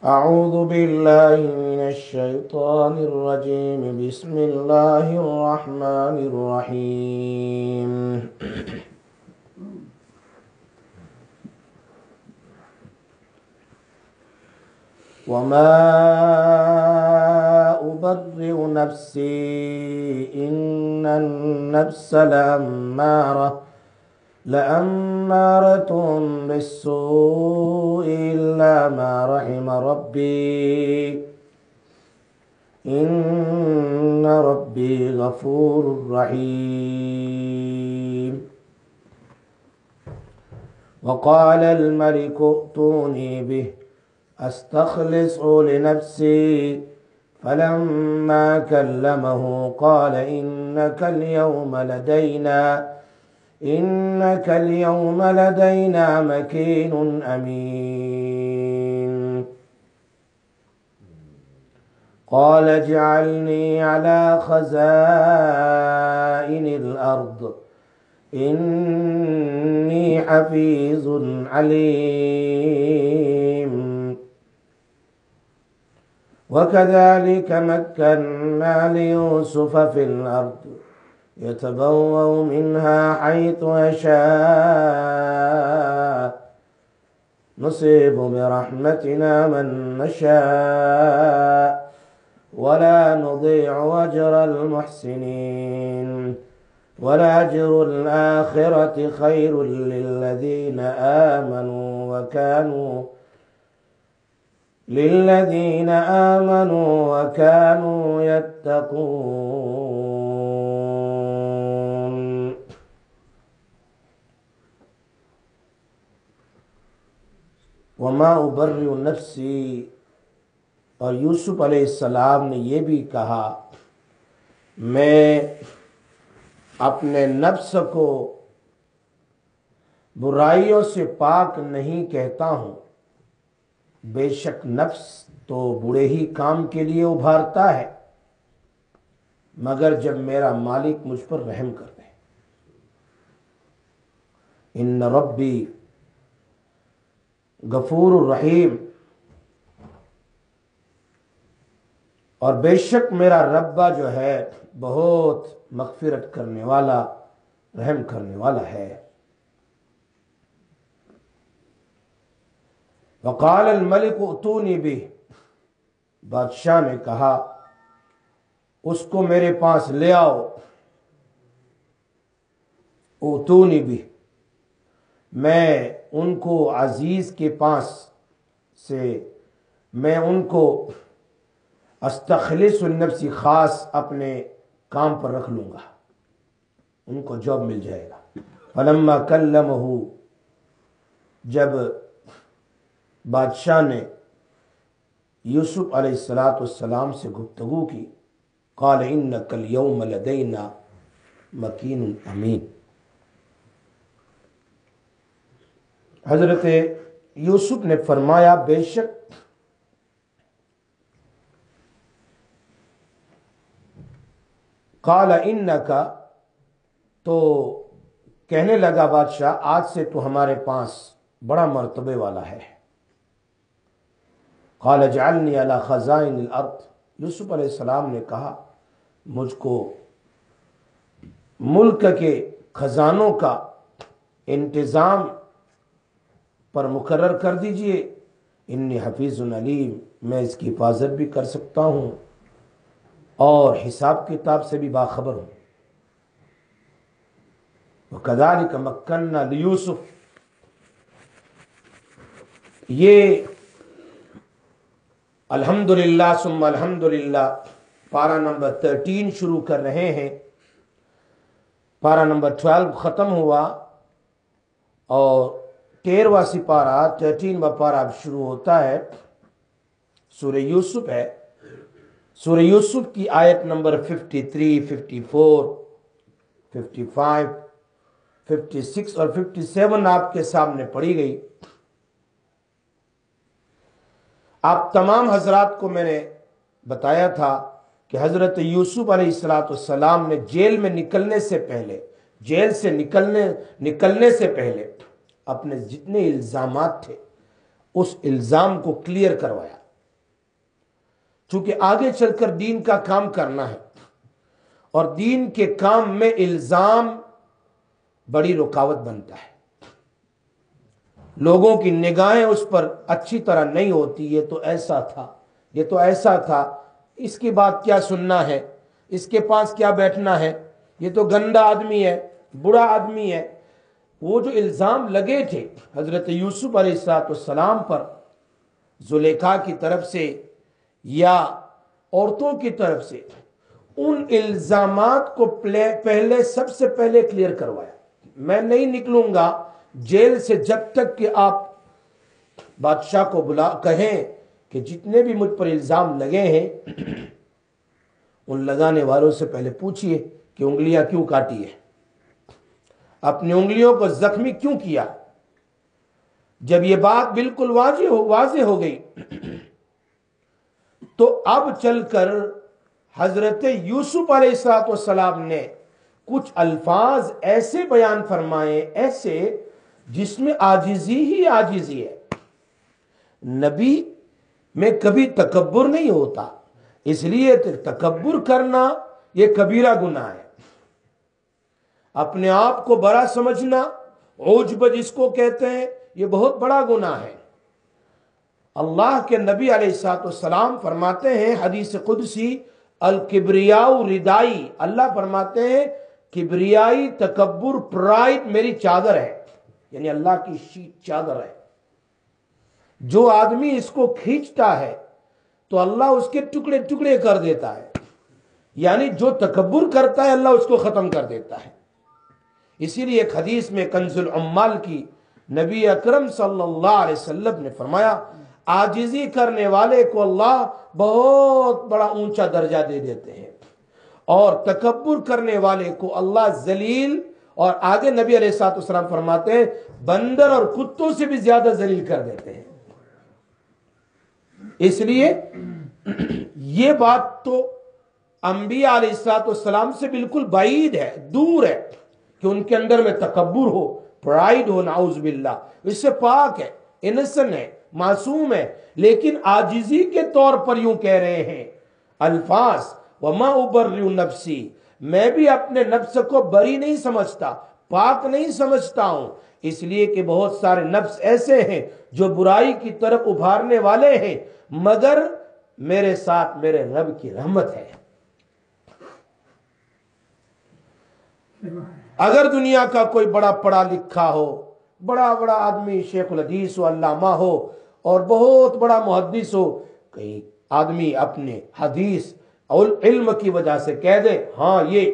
أعوذ بالله من الشيطان الرجيم. بسم الله الرحمن الرحيم. وما أبرئ نفسي إن النفس لأمارة بالسوء إلا ما رحم ربي إن ربي غفور رحيم. وقال الملك ائتوني به أستخلصه لنفسي فلما كلمه قال إنك اليوم لدينا مكين أمين. قال اجعلني على خزائن الأرض إني حفيظ عليم. وكذلك مكنا ليوسف في الأرض يتبوأ منها حيث يشاء نصيب برحمتنا من نشاء ولا نضيع أجر المحسنين ولأجر الآخرة خير للذين آمنوا وكانوا يتقون. وما ابرئ نفسی، اور یوسف علیہ السلام نے یہ بھی کہا میں اپنے نفس کو برائیوں سے پاک نہیں کہتا ہوں، بے شک نفس تو برے ہی کام کے لیے ابھارتا ہے مگر جب میرا مالک مجھ پر رحم کر دے. ان ربی غفور الرحیم، اور بے شک میرا ربا جو ہے بہت مغفرت کرنے والا، رحم کرنے والا ہے. وقال الملک ائتونی بہ، بادشاہ نے کہا اس کو میرے پاس لے آؤ. ائتونی بہ، میں ان کو عزیز کے پاس سے میں ان کو استخلص النفسی خاص اپنے کام پر رکھ لوں گا، ان کو جاب مل جائے گا. فلما کلمہ، جب بادشاہ نے یوسف علیہ السلام سے گفتگو کی، قال انک اليوم لدینا مکین امین. حضرت یوسف نے فرمایا بے شک قال انک، تو کہنے لگا بادشاہ آج سے تو ہمارے پاس بڑا مرتبے والا ہے. قال اجعلنی علی خزائن الارض، یوسف علیہ السلام نے کہا مجھ کو ملک کے خزانوں کا انتظام پر مقرر کر دیجئے. انی حفیظ علیم، میں اس کی حفاظت بھی کر سکتا ہوں اور حساب کتاب سے بھی باخبر ہوں. وَكَذَلِكَ مَكَّنَّا لِيُوسُف، یہ الحمدللہ ثم الحمدللہ پارہ نمبر 13 شروع کر رہے ہیں. پارہ نمبر 12 ختم ہوا اور 13واں سپارہ 13واں پارہ اب شروع ہوتا ہے. سورہ یوسف ہے. سورہ یوسف کی آیت نمبر 53، 54، 55، 56 اور 57 آپ کے سامنے پڑھی گئی. آپ تمام حضرات کو میں نے بتایا تھا کہ حضرت یوسف علیہ السلام نے جیل میں نکلنے سے پہلے، جیل سے نکلنے سے پہلے اپنے جتنے الزامات تھے اس الزام کو کلیئر کروایا. چونکہ آگے چل کر دین کا کام کرنا ہے، اور دین کے کام میں الزام بڑی رکاوٹ بنتا ہے، لوگوں کی نگاہیں اس پر اچھی طرح نہیں ہوتی، یہ تو ایسا تھا، یہ تو ایسا تھا، اس کی بات کیا سننا ہے، اس کے پاس کیا بیٹھنا ہے، یہ تو گندا آدمی ہے، برا آدمی ہے۔ وہ جو الزام لگے تھے حضرت یوسف علیہ السلام پر زلیخا کی طرف سے یا عورتوں کی طرف سے، ان الزامات کو پہلے سب سے پہلے کلیئر کروایا۔ میں نہیں نکلوں گا جیل سے جب تک کہ آپ بادشاہ کو کہیں کہ جتنے بھی مجھ پر الزام لگے ہیں ان لگانے والوں سے پہلے پوچھئے کہ انگلیاں کیوں کاٹی ہے، اپنی انگلیوں کو زخمی کیوں کیا۔ جب یہ بات بالکل واضح ہو گئی تو اب چل کر حضرت یوسف علیہ السلام نے کچھ الفاظ ایسے بیان فرمائے، ایسے جس میں عاجزی ہی عاجزی ہے۔ نبی میں کبھی تکبر نہیں ہوتا، اس لیے تکبر کرنا یہ کبیرہ گناہ ہے۔ اپنے آپ کو بڑا سمجھنا، عجب جس کو کہتے ہیں، یہ بہت بڑا گناہ ہے۔ اللہ کے نبی علیہ السلام فرماتے ہیں حدیث قدسی، الکبریاء ردائی، اللہ فرماتے ہیں کبریائی، تکبر، پرائڈ میری چادر ہے، یعنی اللہ کی شیٹ چادر ہے۔ جو آدمی اس کو کھینچتا ہے تو اللہ اس کے ٹکڑے ٹکڑے کر دیتا ہے، یعنی جو تکبر کرتا ہے اللہ اس کو ختم کر دیتا ہے۔ اسی لیے ایک حدیث میں کنز العمال کی نبی اکرم صلی اللہ علیہ وسلم نے فرمایا، عاجزی کرنے والے کو اللہ بہت بڑا اونچا درجہ دے دیتے ہیں، اور تکبر کرنے والے کو اللہ ذلیل، اور آگے نبی علیہ السلام فرماتے ہیں بندر اور کتوں سے بھی زیادہ ذلیل کر دیتے ہیں۔ اس لیے یہ بات تو انبیاء علیہ السلام سے بالکل بعید ہے، دور ہے کہ ان کے اندر میں تکبر ہو، پرائیڈ ہو، نعوذ باللہ، اس سے پاک ہے، انسن ہے، معصوم ہے۔ لیکن عاجزی کے طور پر یوں کہہ رہے ہیں الفاظ، وَمَا أُبَرِّئُ نَفْسِي، میں بھی اپنے نفس کو بری نہیں سمجھتا، پاک نہیں سمجھتا ہوں، اس لیے کہ بہت سارے نفس ایسے ہیں جو برائی کی طرف ابھارنے والے ہیں، مگر میرے ساتھ میرے رب کی رحمت ہے۔ اگر دنیا کا کوئی بڑا پڑھا لکھا ہو، بڑا آدمی، شیخ الحدیث ہو، علامہ ہو، اور بہت بڑا محدث ہو، کئی آدمی اپنے حدیث اور علم کی وجہ سے کہہ دے ہاں یہ،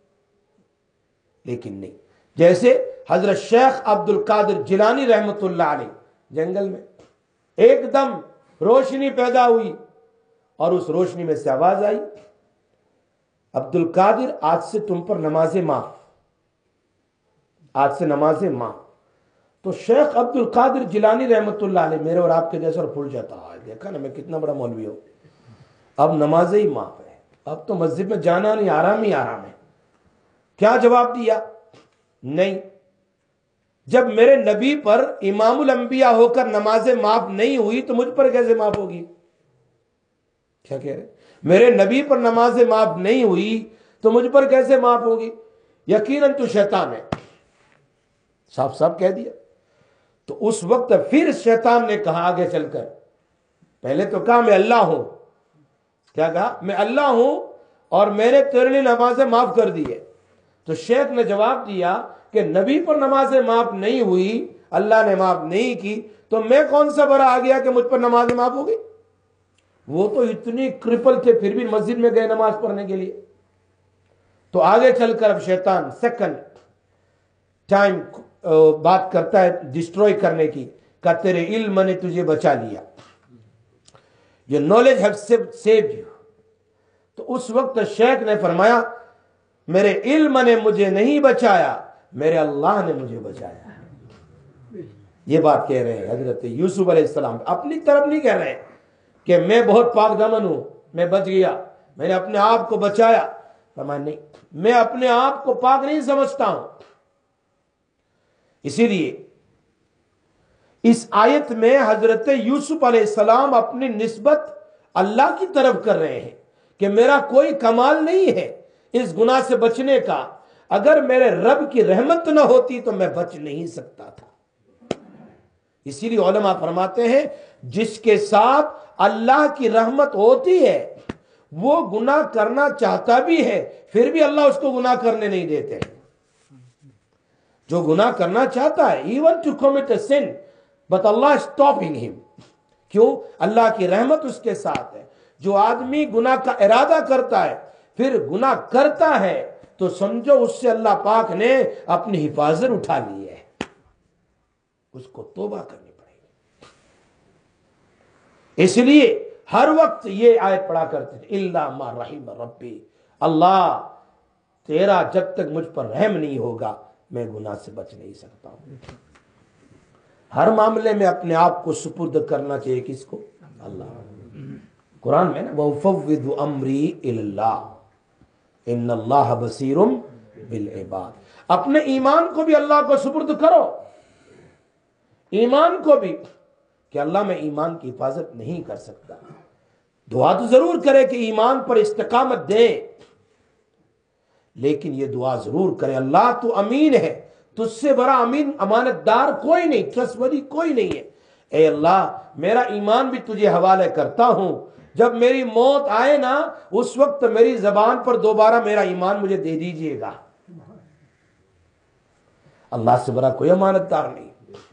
لیکن نہیں۔ جیسے حضرت شیخ عبد القادر جیلانی رحمت اللہ علیہ، جنگل میں ایک دم روشنی پیدا ہوئی اور اس روشنی میں سے آواز آئی، عبد القادر آج سے تم پر نماز معاف، آج سے نماز معاف۔ تو شیخ عبد القادر جیلانی رحمت اللہ علیہ، میرے اور آپ کے جیسا اور پھول جاتا ہے، دیکھا نا میں کتنا بڑا مولوی ہوں، اب نماز ہی معاف ہے، اب تو مسجد میں جانا نہیں، آرام ہی آرام ہے۔ کیا جواب دیا؟ نہیں، جب میرے نبی پر امام الانبیاء ہو کر نماز معاف نہیں ہوئی تو مجھ پر کیسے معاف ہوگی؟ کیا کہہ رہے؟ میرے نبی پر نماز معاف نہیں ہوئی تو مجھ پر کیسے معاف ہوگی؟ یقیناً تو شیطان ہے، صاف صاف کہہ دیا۔ تو اس وقت پھر شیطان نے کہا آگے چل کر، پہلے تو کہا میں اللہ ہوں، کیا کہا؟ میں اللہ ہوں اور میں نے تیرے لیے نمازیں معاف کر دی ہے۔ تو شیخ نے جواب دیا کہ نبی پر نمازیں معاف نہیں ہوئی، اللہ نے معاف نہیں کی، تو میں کون سا بڑا آ گیا کہ مجھ پر نمازیں معاف ہو گئی؟ وہ تو اتنی کرپل تھے پھر بھی مسجد میں گئے نماز پڑھنے کے لیے۔ تو آگے چل کر اب شیطان سیکنڈ ٹائم بات کرتا ہے ڈسٹروئی کرنے کی، کہ تیرے علم نے تجھے بچا لیا، your knowledge has saved you۔ تو اس وقت شیخ نے فرمایا میرے علم نے مجھے نہیں بچایا، میرے اللہ نے مجھے بچایا۔ یہ بات کہہ رہے ہیں حضرت یوسف علیہ السلام، اپنی طرف نہیں کہہ رہے کہ میں بہت پاک دامن ہوں، میں بچ گیا، میں نے اپنے آپ کو بچایا۔ فرمایا نہیں، میں اپنے آپ کو پاک نہیں سمجھتا ہوں۔ اسی لیے اس آیت میں حضرت یوسف علیہ السلام اپنی نسبت اللہ کی طرف کر رہے ہیں کہ میرا کوئی کمال نہیں ہے اس گناہ سے بچنے کا، اگر میرے رب کی رحمت نہ ہوتی تو میں بچ نہیں سکتا تھا۔ اسی لیے علماء فرماتے ہیں جس کے ساتھ اللہ کی رحمت ہوتی ہے وہ گناہ کرنا چاہتا بھی ہے، پھر بھی اللہ اس کو گناہ کرنے نہیں دیتے۔ جو گناہ کرنا چاہتا ہے he wants to commit a sin but Allah is stopping him۔ کیوں؟ اللہ کی رحمت اس کے ساتھ ہے۔ جو آدمی گناہ کا ارادہ کرتا ہے پھر گناہ کرتا ہے تو سمجھو اس سے اللہ پاک نے اپنی حفاظت اٹھا لی ہے، اس کو توبہ کرنی پڑے گی۔ اس لیے ہر وقت یہ آیت پڑھا کرتے تھے الا ما رحم ربی، اللہ تیرا جب تک مجھ پر رحم نہیں ہوگا میں گناہ سے بچ نہیں سکتا ہوں۔ ہر معاملے میں اپنے آپ کو سپرد کرنا چاہیے کس کو؟ اللہ۔ قرآن میں نا وَأُفَوِّضُ أَمْرِي إِلَى اللَّهِ إِنَّ اللَّهَ بَصِيرٌ بِالْعِبَادِ، اپنے ایمان کو بھی اللہ کو سپرد کرو، ایمان کو بھی کہ اللہ میں ایمان کی حفاظت نہیں کر سکتا۔ دعا تو ضرور کرے کہ ایمان پر استقامت دے، لیکن یہ دعا ضرور کرے اللہ تو امین ہے، تجھ سے بڑا امین امانت دار کوئی نہیں، ٹرسٹورتھی کوئی نہیں ہے۔ اے اللہ میرا ایمان بھی تجھے حوالے کرتا ہوں، جب میری موت آئے نا اس وقت میری زبان پر دوبارہ میرا ایمان مجھے دے دیجئے گا۔ اللہ سے بڑا کوئی امانت دار نہیں۔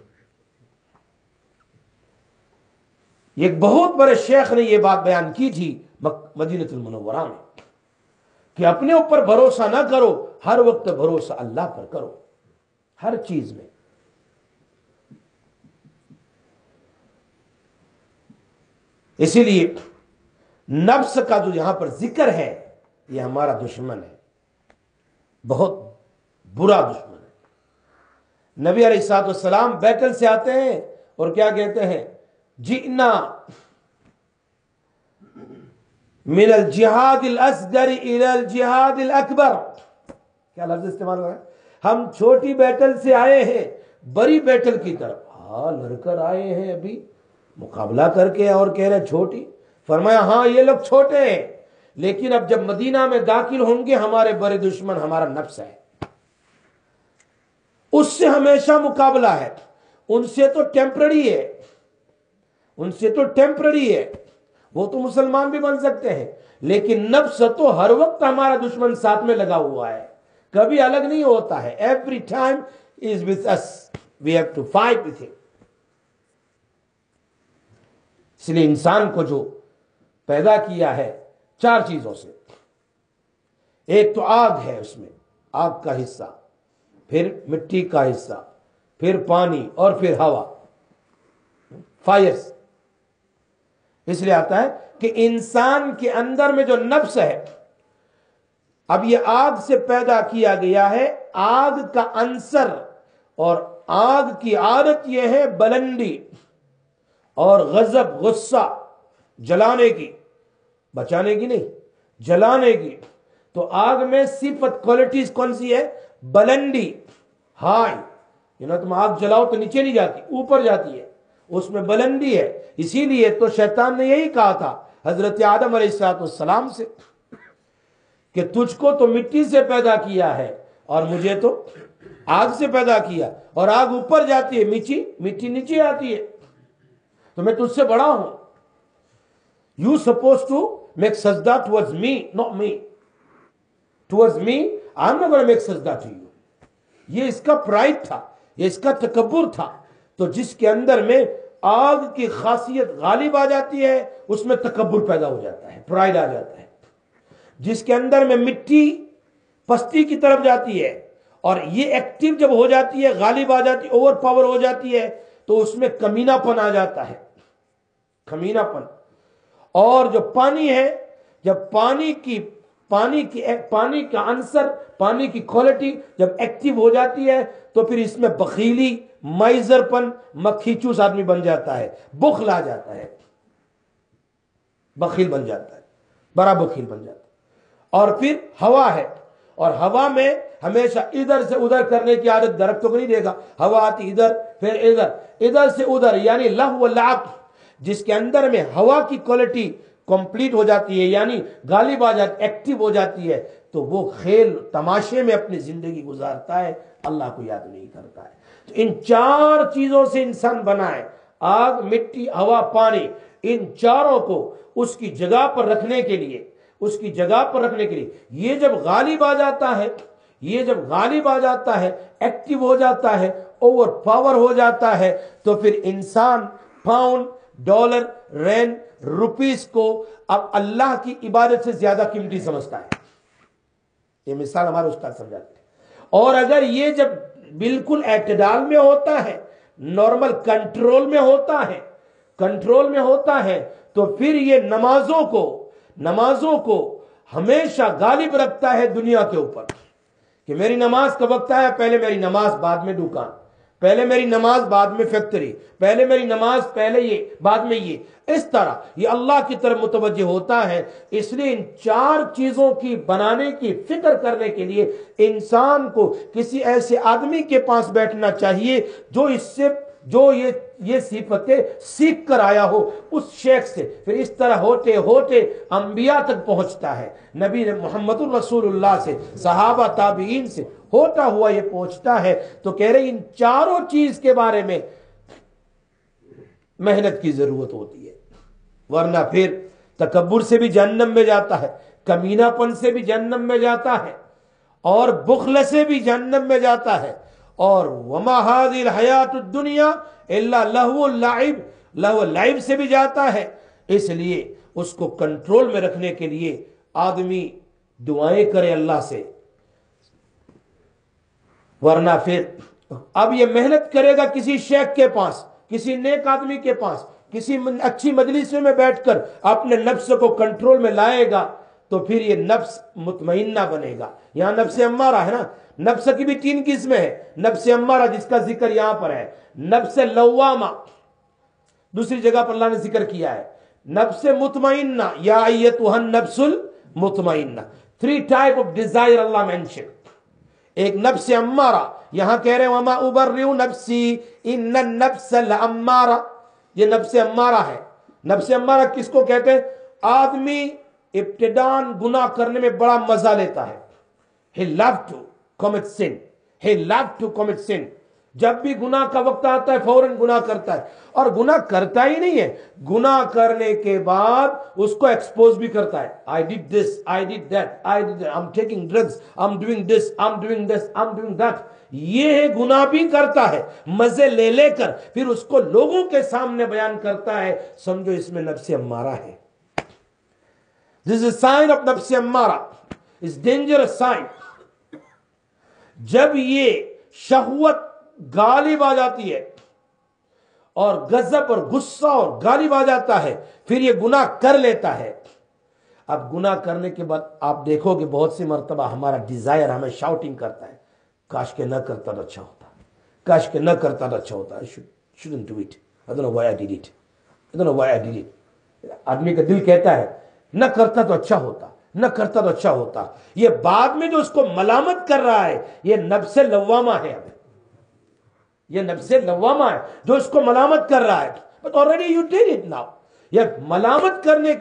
ایک بہت بڑے شیخ نے یہ بات بیان کی تھی مدینہ المنورہ میں کہ اپنے اوپر بھروسہ نہ کرو، ہر وقت بھروسہ اللہ پر کرو، ہر چیز میں۔ اسی لیے نفس کا جو یہاں پر ذکر ہے یہ ہمارا دشمن ہے، بہت برا دشمن ہے۔ نبی علیہ الصلوۃ والسلام بیٹل سے آتے ہیں اور کیا کہتے ہیں؟ جئنا من الجہاد الاصغر الى الجہاد الاکبر، کیا لفظ استعمال ہوا ہے؟ ہم چھوٹی بیٹل سے آئے ہیں بڑی بیٹل کی طرف۔ ہاں لڑ کر آئے ہیں ابھی مقابلہ کر کے اور کہہ رہے چھوٹی۔ فرمایا ہاں یہ لوگ چھوٹے ہیں لیکن اب جب مدینہ میں داخل ہوں گے ہمارے بڑے دشمن ہمارا نفس ہے، اس سے ہمیشہ مقابلہ ہے، ان سے تو ٹیمپرری ہے، ان سے تو ٹیمپرری ہے، وہ تو مسلمان بھی بن سکتے ہیں، لیکن نفس تو ہر وقت ہمارا دشمن ساتھ میں لگا ہوا ہے، کبھی الگ نہیں ہوتا ہے۔ Every time is with us, we have to fight with him۔ اس لیے انسان کو جو پیدا کیا ہے چار چیزوں سے، ایک تو آگ ہے، اس میں آگ کا حصہ، پھر مٹی کا حصہ، پھر پانی اور پھر ہوا، فائرز۔ اس لیے آتا ہے کہ انسان کے اندر میں جو نفس ہے اب یہ آگ سے پیدا کیا گیا ہے، آگ کا عنصر اور آگ کی عادت یہ ہے بلندی اور غضب، غصہ، جلانے کی، بچانے کی نہیں، جلانے کی۔ تو آگ میں صفت کوالٹیز کون سی ہے؟ بلندی، ہائی، تم آگ جلاؤ تو نیچے نہیں جاتی، اوپر جاتی ہے، اس میں بلندی ہے۔ اسی لیے تو شیطان نے یہی کہا تھا حضرت آدم علیہ السلام سے کہ تجھ کو تو مٹی سے پیدا کیا ہے اور مجھے تو آگ سے پیدا کیا، اور آگ اوپر جاتی ہے، مٹی نیچے آتی ہے، تو میں تجھ سے بڑا ہوں۔ You supposed to make sajda towards me, not me. Towards me, I'm not going to make sajda to you. یہ اس کا پرائڈ تھا، یہ اس کا تکبر تھا۔ تو جس کے اندر میں آگ کی خاصیت غالب آ جاتی ہے اس میں تکبر پیدا ہو جاتا ہے، پرائڈ آ جاتا ہے۔ جس کے اندر میں مٹی پستی کی طرف جاتی ہے اور یہ ایکٹیو جب ہو جاتی ہے، غالب آ جاتی ہے، اوور پاور ہو جاتی ہے، تو اس میں کمینہ پن آ جاتا ہے، کمینہ پن۔ اور جو پانی ہے، جب پانی کا عنصر، پانی کی کوالٹی جب ایکٹیو ہو جاتی ہے تو پھر اس میں بخیلی، مائزر پن، مکھی چوس آدمی بن جاتا ہے، بخل آ جاتا ہے، بخیل بن جاتا ہے، بڑا بخیل بن جاتا ہے۔ اور پھر ہوا ہے، اور ہوا میں ہمیشہ ادھر سے ادھر کرنے کی عادت درختوں کو نہیں دے گا، ہوا آتی ادھر پھر ادھر، ادھر سے ادھر، یعنی لہو و لعب۔ جس کے اندر میں ہوا کی کوالٹی कंप्लीट हो जाती है, यानी गालिब आ जाती, एक्टिव हो जाती है, तो वो खेल तमाशे में अपनी जिंदगी गुजारता है, अल्लाह को याद नहीं करता है। तो इन 4 चीजों से इंसान बना है, आग, मिट्टी, हवा, पानी, इन चारों को उसकी जगह पर रखने के लिए, उसकी जगह पर रखने के लिए ये जब गालिब आ जाता है, ये जब गालिब आ जाता है, एक्टिव हो जाता है, ओवर पावर हो जाता है, तो फिर इंसान पाउंड, डॉलर, रेन, रुपीस को अब अल्लाह की इबादत से ज्यादा कीमती समझता है। ये मिसाल हमारे उस्ताद समझाते हैं। और अगर ये जब बिल्कुल एतदाल में होता है, नॉर्मल कंट्रोल में होता है, कंट्रोल में होता है, तो फिर ये नमाजों को हमेशा गालिब रखता है दुनिया के ऊपर, कि मेरी नमाज का वक्त आया, पहले मेरी नमाज बाद में दुकान, पहले मेरी नमाज बाद में फैक्ट्री, पहले मेरी नमाज, पहले ये बाद में ये, इस तरह ये अल्लाह की तरफ मुतवज्जह होता है। इसलिए इन 4 चीजों की बनाने की फिक्र करने के लिए इंसान को किसी ऐसे आदमी के पास बैठना चाहिए जो ये सिफतें सीख कर आया हो उस शेख से। फिर इस तरह होते होते अंबिया तक पहुंचता है, नबी मोहम्मद रसूलुल्लाह से, सहाबा ताबीन से होता हुआ ये पहुंचता है। तो कह रहे इन चारों चीज के बारे में मेहनत की जरूरत होती है, वरना फिर तकब्बुर से भी जहन्नम में जाता है, कमीनापन से भी जहन्नम में जाता है, और बुखल से भी जहन्नम में जाता है। और वमा हादिल हयातुद दुनिया इल्ला लहवु लाइब से भी जाता है। इसलिए उसको कंट्रोल में रखने के लिए आदमी दुआएं करे अल्लाह से, वरना फिर अब ये मेहनत करेगा किसी शेख के पास, किसी नेक आदमी के पास, किसी अच्छी मजलिस में बैठकर अपने नफ्स को कंट्रोल में लाएगा, तो फिर ये नफ्स मुतमइन्ना बनेगा। यहां नफ्स अम्मारा है ना, नफ्स की भी 3 किस्में हैं। नफ्स अम्मारा जिसका जिक्र यहां पर है, नफ्स लव्वामा दूसरी जगह पर अल्लाह ने जिक्र किया है, नफ्स मुतमइन्ना, या अय्यतुहन नफ्सुल मुतमइन्ना। 3 टाइप ऑफ डिजायर अल्लाह मेंशन। एक नफ्स अम्मारा, यहां कह रहे हैं वमा उबर्रिउ नफ्सी इन्नन नफ्स लअम्मारा, ये नफ्स अम्मारा है। नफ्स अम्मारा किसको कहते हैं? आदमी इब्तिदान गुनाह करने में बड़ा मजा लेता है। He loved to commit sin. He loved to commit sin. जब भी गुनाह का वक्त आता है फौरन गुनाह करता है, और गुनाह करता ही नहीं है, गुनाह करने के बाद उसको एक्सपोज भी करता है। I did this, I did that, I'm taking drugs, I'm doing this, I'm doing this, I'm doing that. ये है गुनाह भी करता है, मजे ले लेकर फिर उसको लोगों के सामने बयान करता है। समझो इसमें नफ्स अम्मारा है। This is a sign of नफ्स अम्मारा, is dangerous sign। जब ये शहवत गालिब आ जाती है और गजब और गुस्सा और गालिब आ जाता है, फिर ये गुनाह कर लेता है। अब गुनाह करने के बाद आप देखोगे बहुत सी मर्तबा हमारा डिजायर हमें शाउटिंग करता है, काश के न करता तो अच्छा होता, काश के न करता तो अच्छा होता। shouldn't do it, I don't know why I did it, I don't know why I did it। आदमी का दिल कहता है न करता तो अच्छा होता, न करता तो अच्छा होता। ये बाद में जो उसको मलामत कर रहा है, ये नफ्स लव्वामा है। अब ये नफ्स लव्वामा है जो इसको मलामत कर रहा है, but already you did it now. ये मलामत करने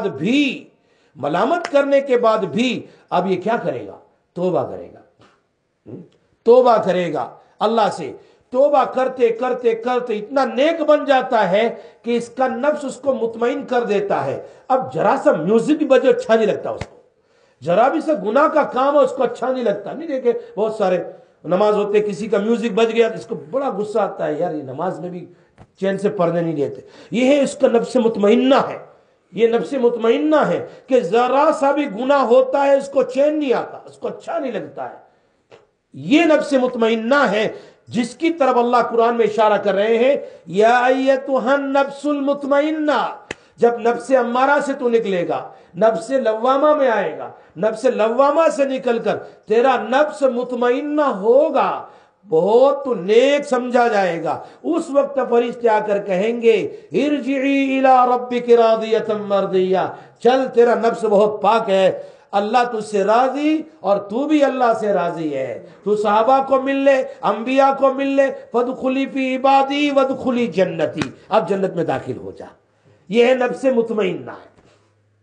के बाद भी अब ये क्या करेगा? तौबा करेगा, तौबा करेगा अल्लाह से। तौबा करते करते करते इतना नेक बन जाता है कि इसका नफ्स उसको मुतमईन कर देता है। अब जरा सा म्यूजिक भी बजे अच्छा नहीं लगता उसको, जरा भी सा गुनाह का काम है उसको अच्छा नहीं लगता। नहीं देखे बहुत सारे नमाज होते, किसी का म्यूजिक बज गया तो इसको बड़ा गुस्सा आता है, यार ये नमाज में भी चैन से पढ़ने नहीं देते। ये है इसका नफ्स मुतमइन्ना है, ये नफ्स मुतमइन्ना है कि जरा सा भी गुनाह होता है इसको चैन नहीं आता, उसको अच्छा नहीं लगता है। ये नफ्स मुतमइन्ना है जिसकी तरफ अल्लाह कुरान में इशारा कर रहे हैं, या अय्यतुहन नफ्सुल मुतमइन्ना। जब नफ्स अम्मारा से तू निकलेगा, नफ्स लव्वामा में आएगा, नफ्स लव्वामा से निकलकर तेरा नफ्स मुतमइन्ना होगा, बहुत तू नेक समझा जाएगा। उस वक्त फरिश्ते आकर कहेंगे इरजिई इला रब्बिक रादियतम मर्दिया, चल तेरा नफ्स बहुत पाक है, अल्लाह तुझसे राजी और तू भी अल्लाह से राजी है। तू सहाबा को मिल ले, अंबिया को मिल ले, फदखुली फी इबादी वदखुली जन्नती, अब जन्नत में दाखिल हो जा। यह है नफ्स मुतमइन्ना है।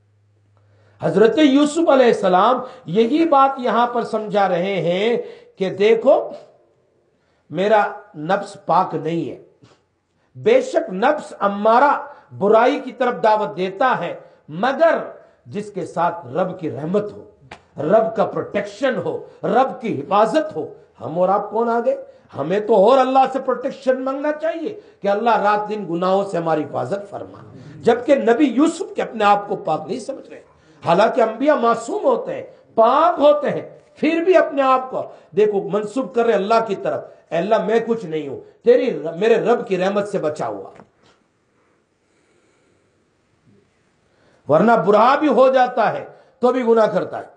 حضرت یوسف علیہ السلام یہی بات یہاں پر سمجھا رہے ہیں کہ دیکھو میرا نفس پاک نہیں ہے، بے شک نفس امارہ برائی کی طرف دعوت دیتا ہے، مگر جس کے ساتھ رب کی رحمت ہو، رب کا پروٹیکشن ہو، رب کی حفاظت ہو۔ ہم اور آپ کون آگے؟ ہمیں تو اور اللہ سے پروٹیکشن مانگنا چاہیے کہ اللہ رات دن گناہوں سے ہماری حفاظت فرما، جبکہ نبی یوسف کے اپنے آپ کو پاک نہیں سمجھ رہے، حالانکہ انبیاء معصوم ہوتے ہیں، پاک ہوتے ہیں، پھر بھی اپنے آپ کو دیکھو منسوب کر رہے اللہ کی طرف، اے اللہ میں کچھ نہیں ہوں، میرے رب کی رحمت سے بچا ہوا۔ ورنہ برا بھی ہو جاتا ہے تو بھی گناہ کرتا ہے۔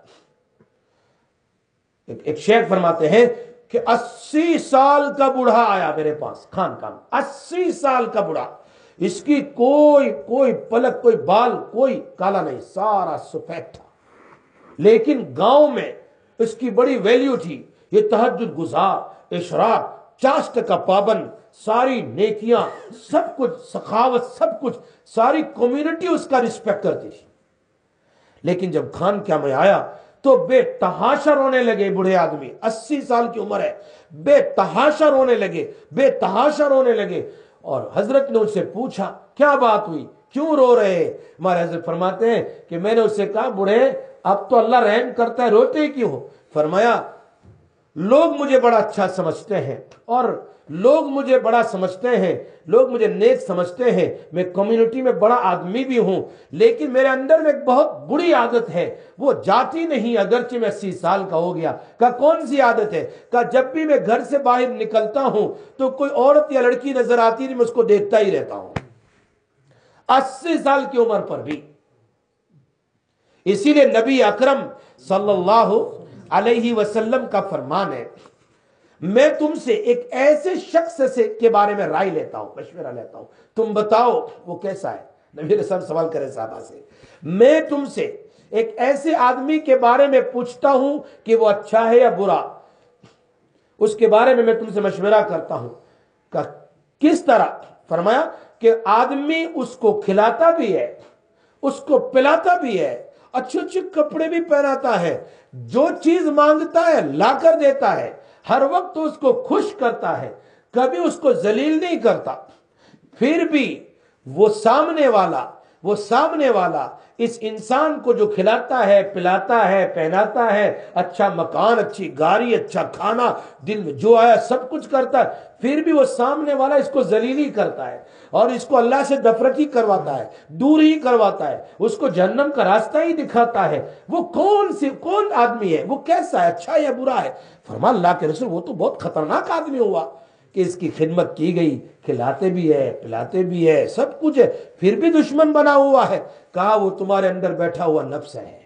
ایک شیخ فرماتے ہیں کہ 80 سال کا بوڑھا آیا میرے پاس خان کا، 80 سال کا بوڑھا، اس کی کوئی پلک، کوئی بال، کوئی کالا نہیں، سارا سفید تھا، لیکن گاؤں میں اس کی بڑی ویلیو تھی، یہ تہجد گزار، اشراق، چاشت کا پابند، ساری نیکیاں، سب کچھ، سخاوت، سب کچھ، ساری کمیونٹی اس کا رسپیکٹ کرتی تھی۔ لیکن جب خان کیا میں آیا تو بے تحاشا رونے لگے، بوڑھے آدمی 80 سال کی عمر ہے، بے تحاشا رونے لگے، بے تحاشا رونے لگے۔ اور حضرت نے ان سے پوچھا کیا بات ہوئی، کیوں رو رہے؟ ہمارے حضرت فرماتے ہیں کہ میں نے اس سے کہا بوڑھے اب تو اللہ رحم کرتا ہے، روتے ہی کیوں ہو؟ فرمایا لوگ مجھے بڑا اچھا سمجھتے ہیں، اور لوگ مجھے بڑا سمجھتے ہیں، لوگ مجھے نیک سمجھتے ہیں، میں کمیونٹی میں بڑا آدمی بھی ہوں، لیکن میرے اندر میں ایک بہت بری عادت ہے، وہ جاتی نہیں اگرچہ میں 80 سال کا ہو گیا۔ کہا کون سی عادت ہے؟ کہا جب بھی میں گھر سے باہر نکلتا ہوں تو کوئی عورت یا لڑکی نظر آتی ہے، میں اس کو دیکھتا ہی رہتا ہوں، 80 سال کی عمر پر بھی۔ اسی لیے نبی اکرم صلی اللہ علیہ وسلم کا فرمان ہے، میں تم سے ایک ایسے شخص کے بارے میں رائے لیتا ہوں، مشورہ لیتا ہوں، تم بتاو وہ کیسا ہے۔ نبی علیہ السلام سوال کرے صحابہ سے، میں تم سے ایک ایسے آدمی کے بارے میں پوچھتا ہوں کہ وہ اچھا ہے یا برا، اس کے بارے میں تم سے مشورہ کرتا ہوں۔ کہ کس طرح؟ فرمایا کہ آدمی اس کو کھلاتا بھی ہے، اس کو پلاتا بھی ہے، اچھے اچھے کپڑے بھی پہناتا ہے، جو چیز مانگتا ہے لا کر دیتا ہے، ہر وقت اس کو خوش کرتا ہے، کبھی اس کو ذلیل نہیں کرتا، پھر بھی وہ سامنے والا اس انسان کو جو کھلاتا ہے، پلاتا ہے، پہناتا ہے، اچھا مکان، اچھی گاڑی، اچھا کھانا، دل میں جو آیا سب کچھ کرتا ہے، پھر بھی وہ سامنے والا اس کو ذلیل ہی کرتا ہے اور اس کو اللہ سے نفرت ہی کرواتا ہے، دور ہی کرواتا ہے، اس کو جہنم کا راستہ ہی دکھاتا ہے۔ وہ کون آدمی ہے؟ وہ کیسا ہے؟ اچھا یا برا ہے؟ فرمان اللہ کے رسول وہ تو بہت خطرناک آدمی ہوا کہ اس کی خدمت کی گئی، کھلاتے بھی ہے، پلاتے بھی ہے، سب کچھ ہے، پھر بھی دشمن بنا ہوا ہے۔ کہا وہ تمہارے اندر بیٹھا ہوا نفس ہے۔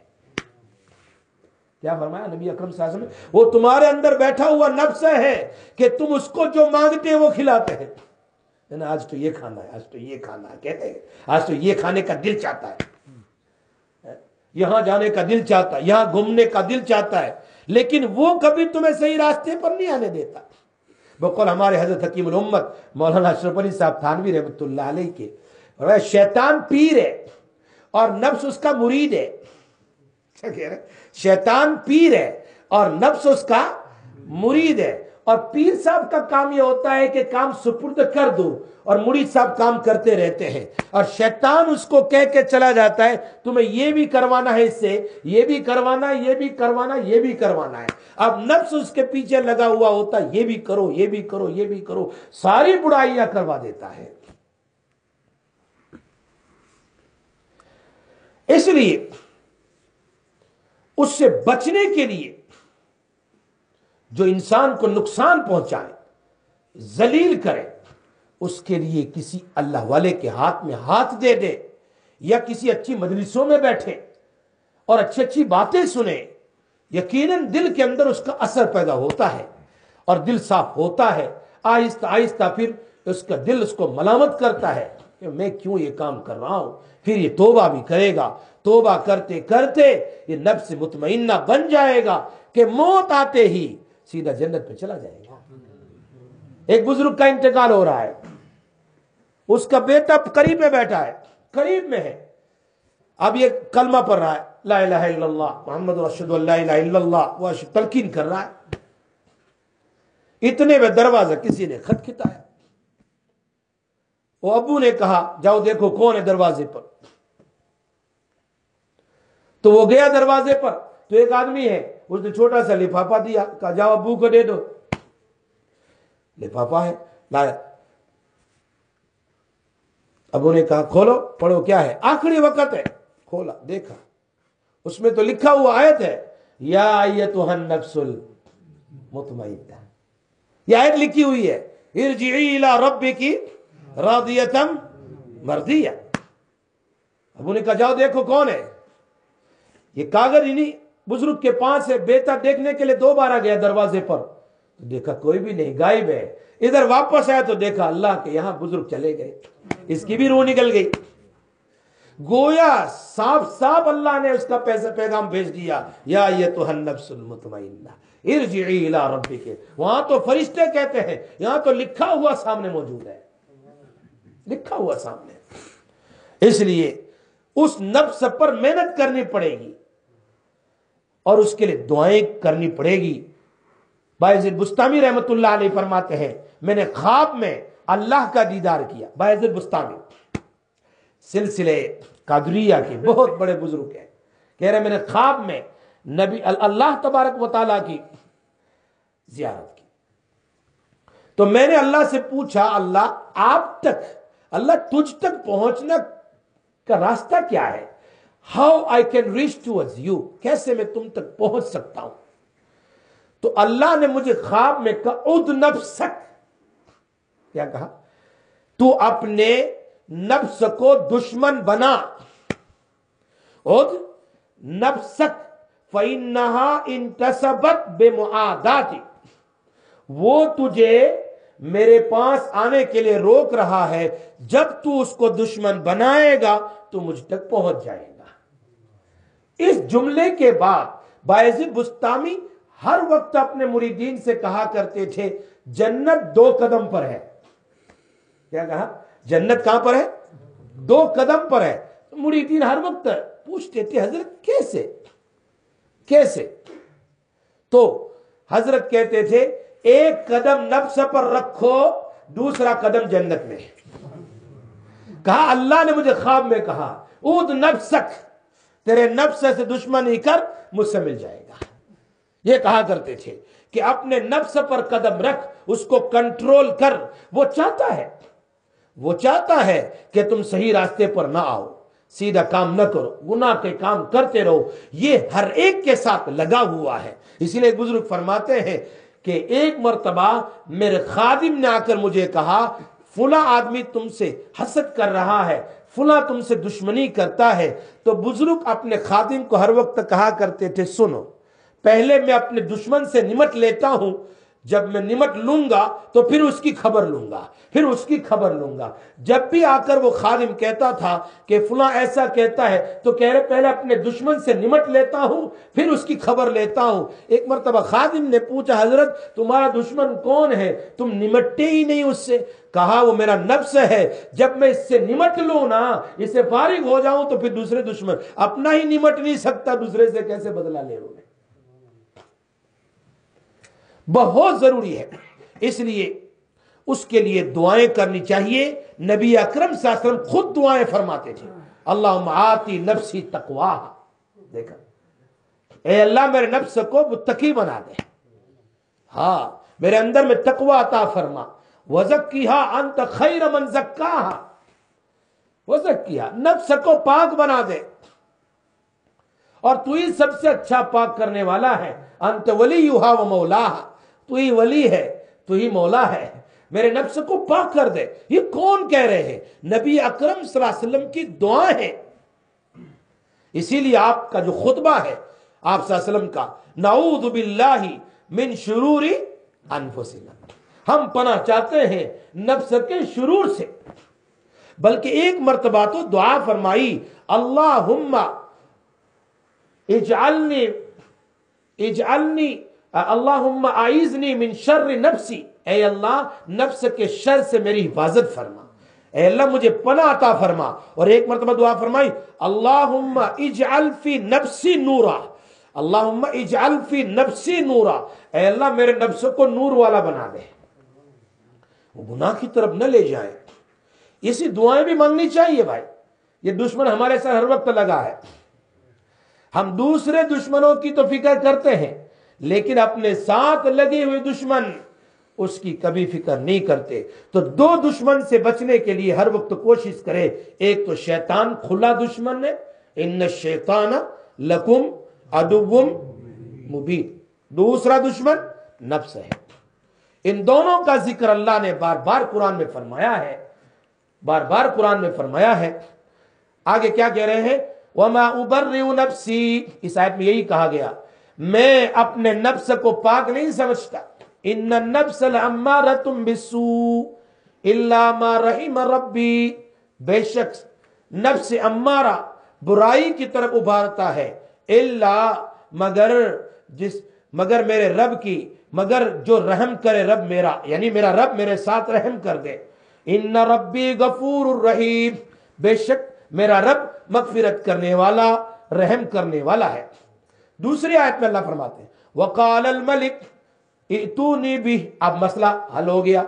کیا فرمایا نبی اکرم صلی اللہ علیہ وسلم؟ وہ تمہارے اندر بیٹھا ہوا نفس ہے کہ تم اس کو جو مانگتے ہیں وہ کھلاتے ہیں۔ آج تو یہ کھانا ہے، آج تو یہ کھانا ہے، کہتے ہیں آج تو یہ کھانے کا دل چاہتا ہے، یہاں جانے کا دل چاہتا ہے، یہاں گھومنے کا دل چاہتا ہے، لیکن وہ کبھی تمہیں صحیح راستے پر نہیں آنے دیتا۔ بقول ہمارے حضرت حکیم الامت مولانا اشرف علی صاحب تھانوی رحمۃ اللہ علیہ کے، شیطان پیر ہے اور نفس اس کا مرید ہے۔ شیطان پیر ہے اور نفس اس کا مرید ہے، اور پیر صاحب کا کام یہ ہوتا ہے کہ کام سپرد کر دو، اور مرید صاحب کام کرتے رہتے ہیں، اور شیطان اس کو کہہ کے چلا جاتا ہے تمہیں یہ بھی کروانا ہے، اس سے یہ بھی کروانا، یہ بھی کروانا، یہ بھی کروانا ہے۔ اب نفس اس کے پیچھے لگا ہوا ہوتا ہے، یہ بھی کرو، یہ بھی کرو، یہ بھی کرو، ساری برائیاں کروا دیتا ہے۔ اس لیے اس سے بچنے کے لیے جو انسان کو نقصان پہنچائے، ذلیل کرے، اس کے لیے کسی اللہ والے کے ہاتھ میں ہاتھ دے دے، یا کسی اچھی مجلسوں میں بیٹھے اور اچھی اچھی باتیں سنے، یقیناً دل کے اندر اس کا اثر پیدا ہوتا ہے اور دل صاف ہوتا ہے۔ آہستہ آہستہ پھر اس کا دل اس کو ملامت کرتا ہے کہ میں کیوں یہ کام کر رہا ہوں، پھر یہ توبہ بھی کرے گا، توبہ کرتے کرتے یہ نفس مطمئنہ بن جائے گا کہ موت آتے ہی سیدھا جنت پہ چلا جائے گا۔ ایک بزرگ کا انتقال ہو رہا ہے، اس کا بیٹا قریب میں بیٹھا ہے، قریب میں ہے، اب یہ کلمہ پڑھ رہا ہے، لا الہ الا اللہ محمد رسول اللہ، لا الہ الا اللہ، وہ تلقین کر رہا ہے۔ اتنے میں دروازہ کسی نے کھٹکھٹایا، وہ ابو نے کہا جاؤ دیکھو کون ہے دروازے پر۔ تو وہ گیا دروازے پر، تو ایک آدمی ہے، اس نے چھوٹا سا لفافہ دیا، کہا جاؤ ابو کو دے دو۔ لفافہ ہے، لایا۔ ابو نے کہا کھولو پڑھو کیا ہے، آخری وقت ہے، کھولا دیکھا، اس میں تو لکھا ہوا آیت ہے یا ایتھا النفس المطمئنہ، یہ آیت لکھی ہوئی ہے ارجعی الی ربک راضیۃ مرضیہ۔ ابو نے کہا جاؤ دیکھو کون ہے، یہ کاغذ ہی نہیں، بزرگ کے پاس ہے، بیٹا دیکھنے کے لیے دوبارہ گیا دروازے پر، دیکھا کوئی بھی نہیں، غائب ہے۔ ادھر واپس آیا تو دیکھا اللہ کے یہاں بزرگ چلے گئے، اس کی بھی روح نکل گئی۔ گویا صاف صاف اللہ نے اس کا پیغام بھیج دیا یا ایتھا النفس المطمئنہ ارجعی الی ربک۔ وہاں تو فرشتے کہتے ہیں، یہاں تو لکھا ہوا سامنے موجود ہے، لکھا ہوا سامنے۔ اس لیے اس نفس پر محنت کرنی پڑے گی اور اس کے لیے دعائیں کرنی پڑے گی۔ بایزید بستامی رحمت اللہ علیہ فرماتے ہیں میں نے خواب میں اللہ کا دیدار کیا۔ بایزید بستامی سلسلے قادریہ کے بہت بڑے بزرگ ہیں، کہہ رہے میں نے خواب میں نبی اللہ تبارک و تعالیٰ کی زیارت کی، تو میں نے اللہ سے پوچھا اللہ آپ تک، اللہ تجھ تک پہنچنا کا راستہ کیا ہے، how I can reach towards you، کیسے میں تم تک پہنچ سکتا ہوں۔ تو اللہ نے مجھے خواب میں کہا اد نفسک، کیا کہا، تو اپنے نفس کو دشمن بنا، اد نفسک فإنها انتصبت بمعاداتی، وہ تجھے میرے پاس آنے کے لیے روک رہا ہے، جب تو اس کو دشمن بنائے گا تو مجھ تک پہنچ جائے گا۔ اس جملے کے بعد بایزید بستامی ہر وقت اپنے مریدین سے کہا کرتے تھے جنت 2 قدم پر ہے۔ کیا کہا، جنت کہاں پر ہے، 2 قدم پر ہے۔ مریدین ہر وقت پوچھتے تھے حضرت کیسے کیسے، تو حضرت کہتے تھے ایک قدم نفس پر رکھو، دوسرا قدم جنت میں۔ کہا اللہ نے مجھے خواب میں کہا اود نفسک، تیرے نفس سے دشمنی کر، مجھ سے مل جائے گا۔ یہ کہا کرتے تھے کہ اپنے نفس پر قدم رکھ، اس کو کنٹرول کر، وہ چاہتا ہے کہ تم صحیح راستے پر نہ آؤ، سیدھا کام نہ کرو، گناہ کے کام کرتے رہو، یہ ہر ایک کے ساتھ لگا ہوا ہے۔ اسی لیے ایک بزرگ فرماتے ہیں کہ ایک مرتبہ میرے خادم نے آ کر مجھے کہا فلاں آدمی تم سے حسد کر رہا ہے، فلاں تم سے دشمنی کرتا ہے، تو بزرگ اپنے خادم کو ہر وقت کہا کرتے تھے سنو، پہلے میں اپنے دشمن سے نمٹ لیتا ہوں، جب میں نمٹ لوں گا تو پھر اس کی خبر لوں گا، پھر اس کی خبر لوں گا۔ جب بھی آ کر وہ خادم کہتا تھا کہ فلاں ایسا کہتا ہے تو کہہ رہے پہلے اپنے دشمن سے نمٹ لیتا ہوں پھر اس کی خبر لیتا ہوں۔ ایک مرتبہ خادم نے پوچھا حضرت تمہارا دشمن کون ہے، تم نمٹتے ہی نہیں اس سے؟ کہا وہ میرا نفس ہے، جب میں اس سے نمٹ لوں نا، اس سے فارغ ہو جاؤں تو پھر دوسرے دشمن، اپنا ہی نمٹ نہیں سکتا دوسرے سے کیسے بدلہ لے لوں میں۔ بہت ضروری ہے، اس لیے اس کے لیے دعائیں کرنی چاہیے۔ نبی اکرم صلی اللہ علیہ وسلم خود دعائیں فرماتے تھے اللہم آتی نفسی تقواہا، دیکھا اے اللہ میرے نفس کو متقی بنا دے، ہاں میرے اندر میں تقوی عطا فرما، وزکیہا انت خیر من زکاہا، وزکیہا نفس کو پاک بنا دے، اور تو ہی سب سے اچھا پاک کرنے والا ہے، انت ولیہا و مولاہا، تو ہی ولی ہے تو ہی مولا ہے، میرے نفس کو پاک کر دے۔ یہ کون کہہ رہے ہیں؟ نبی اکرم صلی اللہ علیہ وسلم کی دعائیں ہیں۔ اسی لیے آپ کا جو خطبہ ہے آپ صلی اللہ علیہ وسلم کا، نعوذ باللہ من شرور انفسنا، ہم پناہ چاہتے ہیں نفس کے شرور سے۔ بلکہ ایک مرتبہ تو دعا فرمائی اللہم اجعلنی اللہم اعیذنی من شر نفسی، اے اللہ نفس کے شر سے میری حفاظت فرما، اے اللہ مجھے پناہ عطا فرما. اور ایک مرتبہ دعا فرمائی اللہم اجعل فی نفسی نورا، اللہم اجعل فی نفسی نورا، اے اللہ میرے نفس کو نور والا بنا دے، وہ گناہ کی طرف نہ لے جائے. اسی دعائیں بھی مانگنی چاہیے بھائی. یہ دشمن ہمارے ساتھ ہر وقت لگا ہے. ہم دوسرے دشمنوں کی تو فکر کرتے ہیں لیکن اپنے ساتھ لگے ہوئے دشمن اس کی کبھی فکر نہیں کرتے. تو دو دشمن سے بچنے کے لیے ہر وقت کوشش کرے. ایک تو شیطان کھلا دشمن ہے، ان الشیطان لکم عدو مبین. دوسرا دشمن نفس ہے. ان دونوں کا ذکر اللہ نے بار بار قرآن میں فرمایا ہے، بار بار قرآن میں فرمایا ہے. آگے کیا کہہ رہے ہیں؟ وَمَا أُبَرِّئُ نَفْسِي، اس آیت میں یہی کہا گیا میں اپنے نفس کو پاک نہیں سمجھتا. ان النفس لأمارة بالسوء الا ما رحم ربی، بے شک نفس امارہ برائی کی طرف ابھارتا ہے، الا مگر میرے رب کی، مگر جو رحم کرے رب میرا، یعنی میرا رب میرے ساتھ رحم کر دے. ان ربی غفور الرحیم، بے شک میرا رب مغفرت کرنے والا رحم کرنے والا ہے. دوسری آیت میں اللہ فرماتے ہیں وقال الملک ائتونی بہ. اب مسئلہ حل ہو گیا.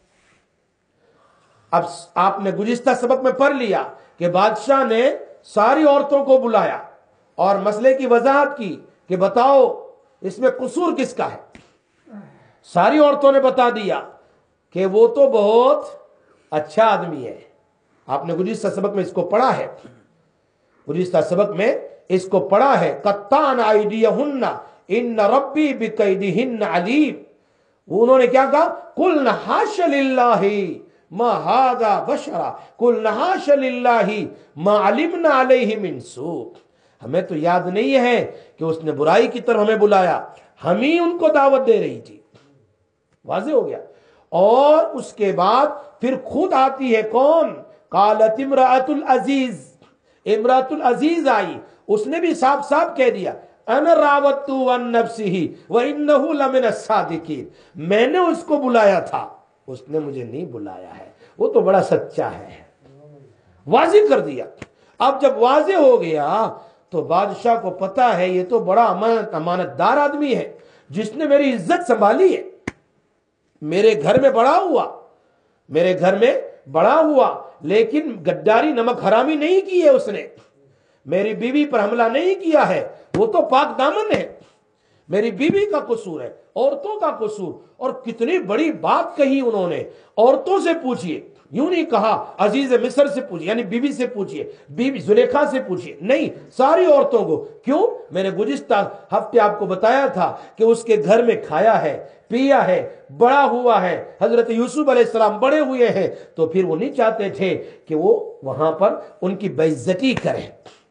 اب آپ نے گزشتہ سبق میں پڑھ لیا کہ بادشاہ نے ساری عورتوں کو بلایا اور مسئلے کی وضاحت کی کہ بتاؤ اس میں قصور کس کا ہے. ساری عورتوں نے بتا دیا کہ وہ تو بہت اچھا آدمی ہے. آپ نے گزشتہ سبق میں اس کو پڑھا ہے، گزشتہ سبق میں اس کو پڑھا ہے. قطعن ایدیہن ان ربی بکیدہن علیم. انہوں نے کیا کہا؟ قلنا حاش للہ ما ھذا بشرا قلنا حاش للہ ما علمنا علیہ من سوء. ہمیں تو یاد نہیں ہے کہ اس نے برائی کی طرف ہمیں بلایا، ہم ہی ان کو دعوت دے رہی تھی. واضح ہو گیا. اور اس کے بعد پھر خود آتی ہے کون؟ قالت امرأۃ العزیز، امرأۃ العزیز آئی، اس نے بھی صاف صاف کہہ دیا انا راودتہ عن نفسہ وانہ لمن الصادقین، میں نے اس کو بلایا تھا، اس نے مجھے نہیں بلایا ہے، وہ تو بڑا سچا ہے. واضح کر دیا. اب جب واضح ہو گیا تو بادشاہ کو پتا ہے یہ تو بڑا امانت دار آدمی ہے جس نے میری عزت سنبھالی ہے، میرے گھر میں بڑا ہوا، میرے گھر میں بڑا ہوا، لیکن گداری نمک حرامی نہیں کی ہے، اس نے میری بیوی پر حملہ نہیں کیا ہے، وہ تو پاک دامن ہے. میری بیوی کا قصور ہے، عورتوں کا قصور. اور کتنی بڑی بات کہی انہوں نے. عورتوں سے پوچھئے، یوں نہیں کہا عزیز مصر سے پوچھئے یعنی بیوی سے پوچھئے، بیوی زلیخا سے پوچھئے، نہیں، ساری عورتوں کو. کیوں؟ میں نے گزشتہ ہفتے آپ کو بتایا تھا کہ اس کے گھر میں کھایا ہے، پیا ہے، بڑا ہوا ہے. حضرت یوسف علیہ السلام بڑے ہوئے ہیں، تو پھر وہ نہیں چاہتے تھے کہ وہ وہاں پر ان کی بے عزتی کریں،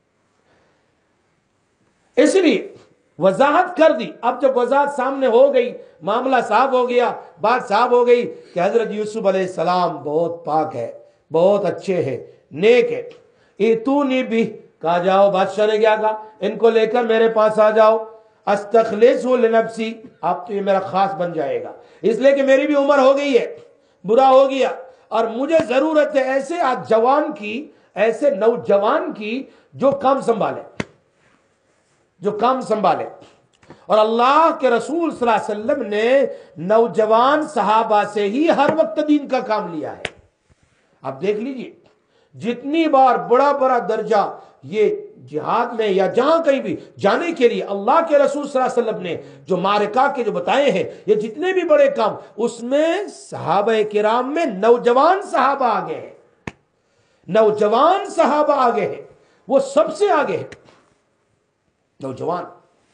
اس لیے وضاحت کر دی. اب جب وضاحت سامنے ہو گئی، معاملہ صاف ہو گیا، بات صاف ہو گئی کہ حضرت یوسف علیہ السلام بہت پاک ہے، بہت اچھے ہیں، نیک ہے. ایتونی بھی، کہا جاؤ. بادشاہ نے کیا کہا؟ ان کو لے کر میرے پاس آ جاؤ. استخلصہ لنفسی، اب تو یہ میرا خاص بن جائے گا، اس لیے کہ میری بھی عمر ہو گئی ہے، برا ہو گیا، اور مجھے ضرورت ہے ایسے جوان کی، ایسے نوجوان کی جو کام سنبھالے، جو کام سنبھالے. اور اللہ کے رسول صلی اللہ علیہ وسلم نے نوجوان صحابہ سے ہی ہر وقت دین کا کام لیا ہے. آپ دیکھ لیجئے جتنی بار بڑا بڑا درجہ یہ جہاد میں یا جہاں کہیں بھی جانے کے لیے اللہ کے رسول صلی اللہ علیہ وسلم نے جو معرکہ کے جو بتائے ہیں، یہ جتنے بھی بڑے کام، اس میں صحابہ کرام میں نوجوان صحابہ آگے ہیں، نوجوان صحابہ آگے ہیں، وہ سب سے آگے ہیں. نوجوان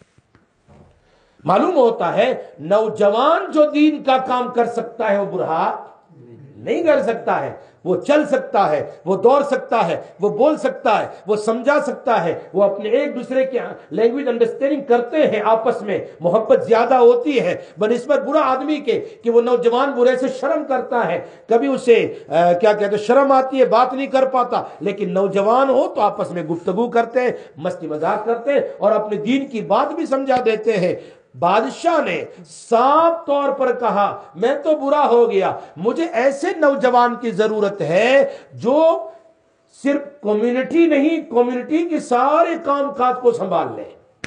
معلوم ہوتا ہے نوجوان جو دین کا کام کر سکتا ہے وہ بوڑھا نہیں کر سکتا ہے. وہ چل سکتا ہے، وہ دوڑ سکتا ہے، وہ بول سکتا ہے، وہ سمجھا سکتا ہے، وہ اپنے ایک دوسرے کی لینگویج انڈرسٹینڈنگ کرتے ہیں، آپس میں محبت زیادہ ہوتی ہے بنسبت بوڑھا آدمی کے کہ وہ نوجوان بوڑھے سے شرم کرتا ہے، کبھی اسے کیا کہتے ہیں شرم آتی ہے، بات نہیں کر پاتا. لیکن نوجوان ہو تو آپس میں گفتگو کرتے ہیں، مستی مذاق کرتے ہیں اور اپنے دین کی بات بھی سمجھا دیتے ہیں. بادشاہ نے صاف طور پر کہا میں تو برا ہو گیا، مجھے ایسے نوجوان کی ضرورت ہے جو صرف کمیونٹی نہیں، کمیونٹی کے سارے کام کاج کو سنبھال لے۔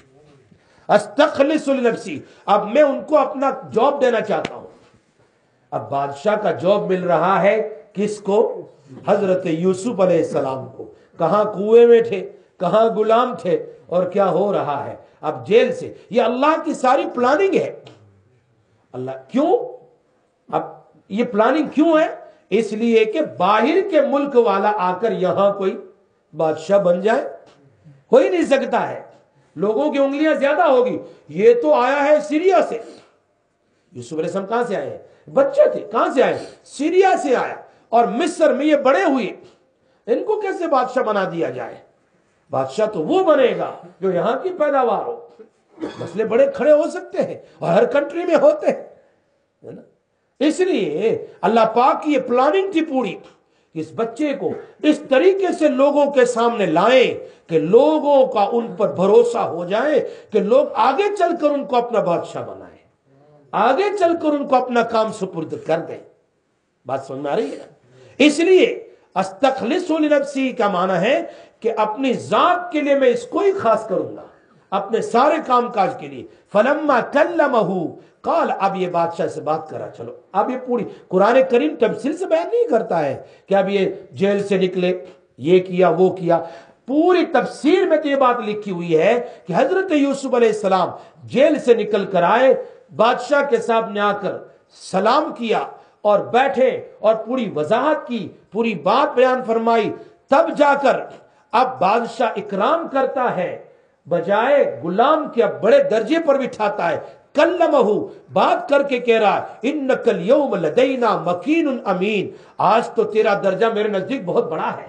استخلص لنفسی، اب میں ان کو اپنا جاب دینا چاہتا ہوں۔ اب بادشاہ کا جاب مل رہا ہے کس کو؟ حضرت یوسف علیہ السلام کو۔ کہاں کنویں میں تھے، کہاں غلام تھے، اور کیا ہو رہا ہے اب جیل سے۔ یہ اللہ کی ساری پلاننگ ہے۔ اللہ کیوں؟ اب یہ پلاننگ کیوں ہے؟ اس لیے کہ باہر کے ملک والا آ کر یہاں کوئی بادشاہ بن جائے، ہو ہی نہیں سکتا ہے، لوگوں کی انگلیاں زیادہ ہوگی۔ یہ تو آیا ہے سیریا سے۔ یوسف علیہ السلام کہاں سے آئے ہیں؟ بچے تھے، کہاں سے آئے؟ سیریا سے آیا، اور مصر میں یہ بڑے ہوئے، ان کو کیسے بادشاہ بنا دیا جائے؟ بادشاہ تو وہ بنے گا جو یہاں کی پیداوار ہو۔ مسئلے بڑے کھڑے ہو سکتے ہیں اور ہر کنٹری میں ہوتے ہیں، اس لیے اللہ پاک کی یہ پلاننگ تھی پوری، اس بچے کو اس طریقے سے لوگوں کے سامنے لائیں کہ لوگوں کا ان پر بھروسہ ہو جائے، کہ لوگ آگے چل کر ان کو اپنا بادشاہ بنائیں، آگے چل کر ان کو اپنا کام سپرد کر دیں۔ بات سمجھ میں آ رہی ہے؟ اس لیے استخلص لنفسی کا معنی ہے کہ اپنی ذات کے لیے میں اس کو ہی خاص کروں گا، اپنے سارے کام کاج کے لیے۔ فلما کلمہ قال، اب یہ بادشاہ سے بات کرا۔ چلو اب یہ پوری قرآن کریم تفصیل سے بیان نہیں کرتا ہے کہ اب یہ جیل سے نکلے، یہ کیا وہ کیا، پوری تفسیر میں تو یہ بات لکھی ہوئی ہے کہ حضرت یوسف علیہ السلام جیل سے نکل کر آئے، بادشاہ کے سامنے آ کر سلام کیا اور بیٹھے اور پوری وضاحت کی، پوری بات بیان فرمائی، تب جا کر اب بادشاہ اکرام کرتا ہے، بجائے غلام کے اب بڑے درجے پر بٹھاتا ہے۔ کلمہ، بات کر کے کہہ رہا ہے انک الیوم لدینا مکین امین، آج تو تیرا درجہ میرے نزدیک بہت بڑا ہے۔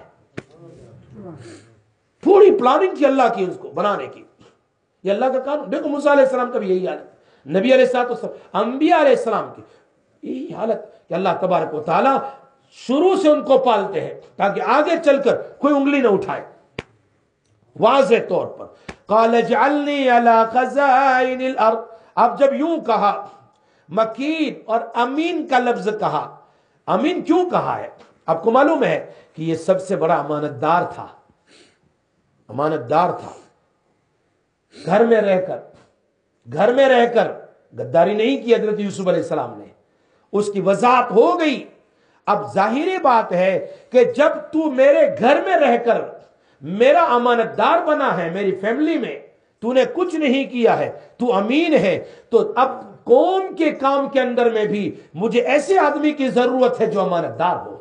پوری پلاننگ تھی اللہ کی اس کو بنانے کی، یہ اللہ کا قانون۔ دیکھو موسیٰ علیہ السلام کا بھی یہی حالت، نبی علیہ السلام، انبیاء علیہ السلام کی یہی حالت کہ اللہ تبارک و تعالی شروع سے ان کو پالتے ہیں تاکہ آگے چل کر کوئی انگلی نہ اٹھائے۔ واضح طور پر قال اجعلنی علی خزائن الارض، اب جب یوں کہا، مکین اور امین کا لفظ کہا، امین کیوں کہا ہے؟ آپ کو معلوم ہے کہ یہ سب سے بڑا امانت دار تھا، امانت دار تھا۔ گھر میں رہ کر غداری نہیں کی حضرت یوسف علیہ السلام نے، اس کی وضاحت ہو گئی۔ اب ظاہری بات ہے کہ جب تو میرے گھر میں رہ کر میرا امانت دار بنا ہے، میری فیملی میں تو نے کچھ نہیں کیا ہے، تو امین ہے، تو اب قوم کے کام کے اندر میں بھی مجھے ایسے آدمی کی ضرورت ہے جو امانت دار ہو۔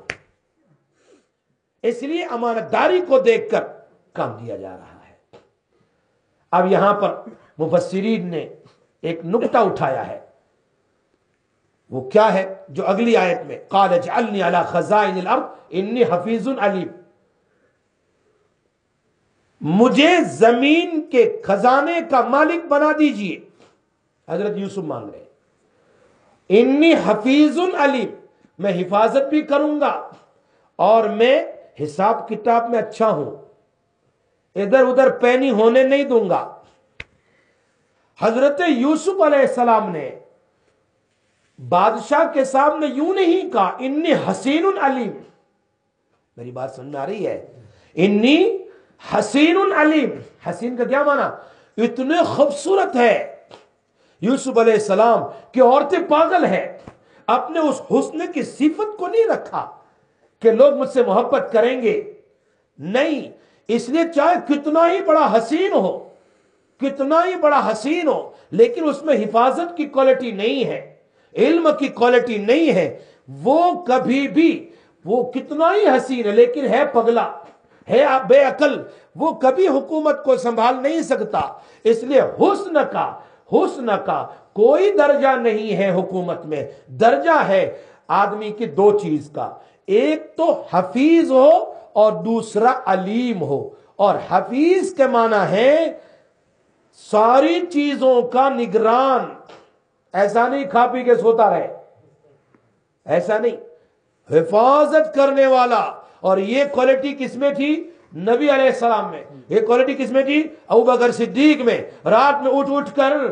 اس لیے امانت داری کو دیکھ کر کام دیا جا رہا ہے۔ اب یہاں پر مفسرین نے ایک نکتہ اٹھایا ہے، وہ کیا ہے؟ جو اگلی آیت میں قال اجعلنی علی خزائن الارض انی حفیظ علیم، مجھے زمین کے خزانے کا مالک بنا دیجئے۔ حضرت یوسف مانگ رہے انی حفیظ علیم، میں حفاظت بھی کروں گا اور میں حساب کتاب میں اچھا ہوں، ادھر ادھر پینی ہونے نہیں دوں گا۔ حضرت یوسف علیہ السلام نے بادشاہ کے سامنے یوں نہیں کہا انی حسین علیم، میری بات سمجھ میں آ رہی ہے؟ انی حسین علیم، حسین کا کیا معنی؟ اتنے خوبصورت ہے یوسف علیہ السلام کہ عورتیں پاگل ہے، اپنے اس حسن کی صفت کو نہیں رکھا کہ لوگ مجھ سے محبت کریں گے، نہیں، اس لیے چاہے کتنا ہی بڑا حسین ہو، کتنا ہی بڑا حسین ہو، لیکن اس میں حفاظت کی کوالٹی نہیں ہے، علم کی کوالٹی نہیں ہے، وہ کبھی بھی، وہ کتنا ہی حسین ہے لیکن ہے پگلا، ہے بے عقل، وہ کبھی حکومت کو سنبھال نہیں سکتا۔ اس لیے حسن کا کوئی درجہ نہیں ہے حکومت میں، درجہ ہے آدمی کی دو چیز کا، ایک تو حفیظ ہو اور دوسرا علیم ہو، اور حفیظ کے معنی ہے ساری چیزوں کا نگران، ایسا نہیں کھا پی کے سوتا رہے، ایسا نہیں، حفاظت کرنے والا۔ اور یہ کوالٹی کس میں تھی؟ نبی علیہ السلام میں۔ یہ کوالٹی کس میں تھی؟ ابوبکر صدیق میں۔ رات میں اٹھ کر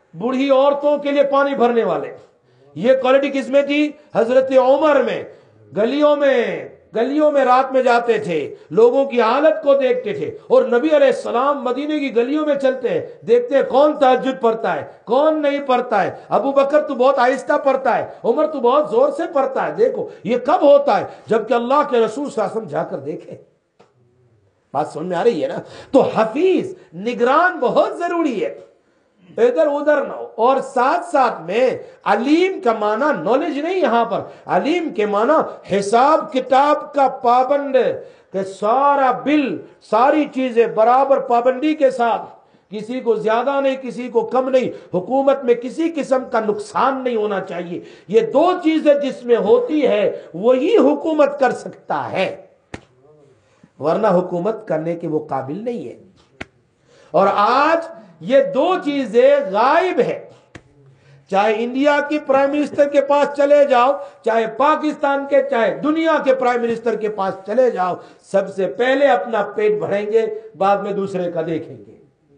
बूढ़ी औरतों के लिए पानी भरने वाले। ये क्वालिटी किस में थी? हजरत उमर में। गलियों में रात में जाते थे, लोगों की हालत को देखते थे, और नबी अलैहिस्सलाम मदीने की गलियों में चलते हैं, देखते हैं कौन तहज्जुद पढ़ता है, कौन नहीं पढ़ता है। अबू बकर तो बहुत आहिस्ता पढ़ता है, उमर तो बहुत जोर से पढ़ता है। देखो ये कब होता है? जबकि अल्लाह के रसूल सल्लल्लाहु अलैहि वसल्लम जाकर देखे। बात समझ में आ रही है ना? तो हफीज, निगरान बहुत जरूरी है, इधर उधर ना हो। और साथ साथ में अलीम का माना नॉलेज नहीं, यहां पर अलीम के माना हिसाब किताब का पाबंद, कि सारा बिल, सारी चीजें बराबर पाबंदी के साथ, किसी को ज्यादा नहीं, किसी को कम नहीं, हुकूमत में किसी किस्म का नुकसान नहीं होना चाहिए। ये दो चीजें जिसमें होती है वही हुकूमत कर सकता है, वरना हुकूमत करने के वो काबिल नहीं है। और आज ये दो चीजें गायब है। चाहे इंडिया की प्राइम मिनिस्टर के पास चले जाओ, चाहे पाकिस्तान के, चाहे दुनिया के प्राइम मिनिस्टर के पास चले जाओ, सबसे पहले अपना पेट भरेंगे, बाद में दूसरे का देखेंगे।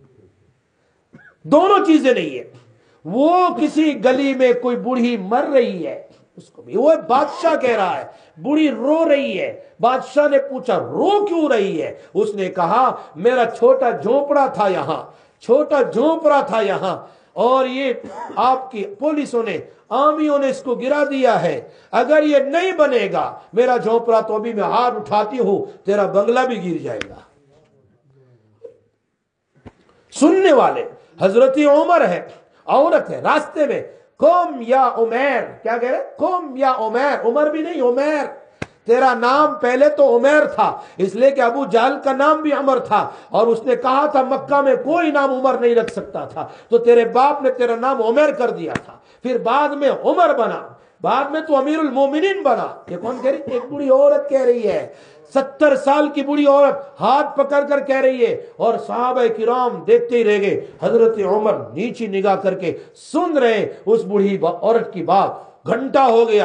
दोनों चीजें नहीं है। वो किसी गली में कोई बूढ़ी मर रही है, उसको भी वो बादशाह कह रहा है, बूढ़ी रो रही है। बादशाह ने पूछा रो क्यों रही है? उसने कहा मेरा छोटा झोपड़ा था यहां, छोटा झोपड़ा था यहां, और ये आपकी पुलिसों ने, आर्मियों ने इसको गिरा दिया है। अगर ये नहीं बनेगा मेरा झोपड़ा, तो अभी मैं हाथ उठाती हूं, तेरा बंगला भी गिर जाएगा। सुनने वाले हजरत उमर है, औरत है, रास्ते में कुम या उमैर, क्या कह रहे? कुम या उमैर, उमर भी नहीं, उमैर। तेरा नाम पहले तो उमैर था, इसलिए कि अबू जहल का नाम भी उमर था, और उसने कहा था मक्का में कोई नाम उमर नहीं रख सकता था, तो तेरे बाप ने तेरा नाम उमैर कर दिया था। फिर बाद में उमर बना, बाद में तो अमीरुल मोमिनीन बना। ये कौन कह रही? एक बूढ़ी औरत कह रही है, 70 साल की बूढ़ी औरत हाथ पकड़ कर कह रही है, और सहाबा किराम देखते ही रह गए। हजरत उमर नीची निगाह करके सुन रहे उस बूढ़ी औरत की बात। घंटा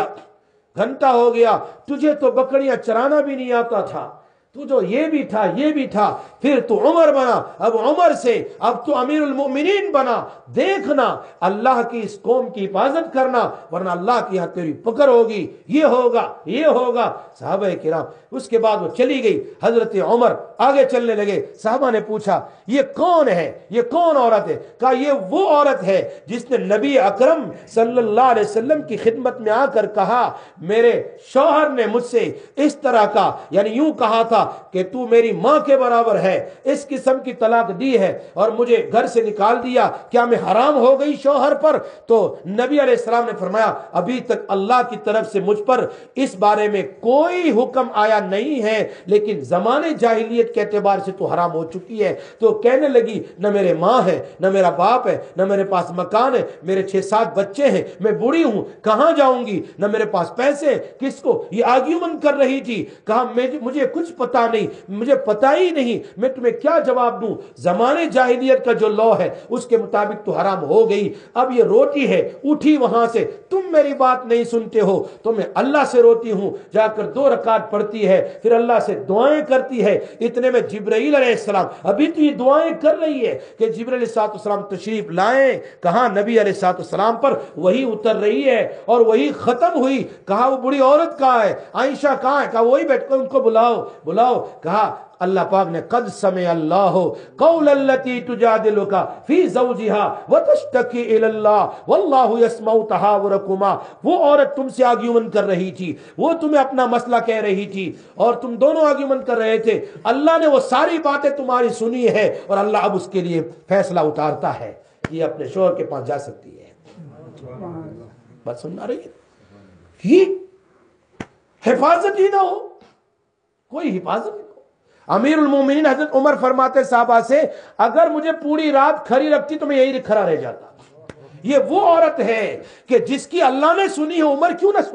हो गया, तुझे तो बकरियां चराना भी नहीं आता था, तू जो ये भी था, फिर तू उमर बना, अब उमर से अब तू अमीरुल मोमिनीन बना। देखना अल्लाह की इस कौम की हिफाजत करना, वरना अल्लाह की यहां तेरी पकड़ होगी, ये होगा। साहबा किराम, उसके बाद वो चली गई। हजरत उमर आगे चलने लगे। साहबा ने पूछा ये कौन है, ये कौन औरत है? कहा ये वो औरत है जिसने नबी अकरम सल्लल्लाहु अलैहि वसल्लम की खिदमत में आकर कहा, मेरे शौहर ने मुझसे इस तरह का, यानी यूं कहा था कि तू मेरी मां के बराबर है, इस किस्म की तलाक दी है और मुझे घर से निकाल दिया, क्या मैं हराम हो गई शौहर पर? तो नबी अलैहिस्सलाम ने फरमाया अभी तक अल्लाह की तरफ से मुझ पर इस बारे में कोई हुक्म आया नहीं है, लेकिन जमाने जाहिलियत के एतबार से तो हराम हो चुकी है। तो कहने लगी न मेरे माँ है, न मेरा बाप है, न मेरे पास मकान है, मेरे 6-7 बच्चे हैं, मैं बूढ़ी हूं, कहां जाऊंगी, न मेरे पास पैसे, किसको? ये आर्ग्यूमेंट कर रही थी। कहा मुझे कुछ पता नहीं, मुझे पता ही नहीं, मैं तुम्हें क्या जवाब दूं? जमाने जाहिलियत का जो लॉ है उसके मुताबिक तो हराम हो गई। अब ये रोटी है, उठी वहां से, तुम मेरी बात नहीं सुनते हो तो मैं अल्लाह से रोती हूं, जाकर 2 रकात पढ़ती है, फिर अल्लाह से दुआएं करती है। इतने में जिब्राइल अलैहिस्सलाम, अभी तो ये दुआएं कर रही है कि जिब्राइल अलैहिस्सलाम तशरीफ लाएं, कहा नबी अलैहिस्सलाम पर वही उतर रही है और वही खत्म हुई। कहा वो बूढ़ी औरत कहाँ है, आयशा कहाँ है? कहा वही बैठ कर उनको बुलाओ। कहा अल्लाह पाक ने कद समय अल्लाह कौल अल्लती तुजादिलुका फी ज़ौजिहा व तश्तकी इलल्लाह वल्लाहु यस्मउ तहावुरकुमा। वो औरत तुमसे आर्ग्यूमेंट कर रही थी, वो तुम्हें अपना मसला कह रही थी और तुम दोनों आर्ग्यूमेंट कर रहे थे। अल्लाह ने वो सारी बातें तुम्हारी सुनी है और अल्लाह अब उसके लिए फैसला उतारता है कि अपने शौहर के पास जा सकती है। बात सुन रही है? हिफाजत ही ना हो, कोई हिफाजत नहीं। अमीरुल मोमिनीन हजरत उमर फरमाते साहबा से, अगर मुझे पूरी रात खड़ी रखती तो मैं यही खड़ा रह जाता। ये वो औरत है कि जिसकी अल्लाह ने सुनी है, उमर क्यों ना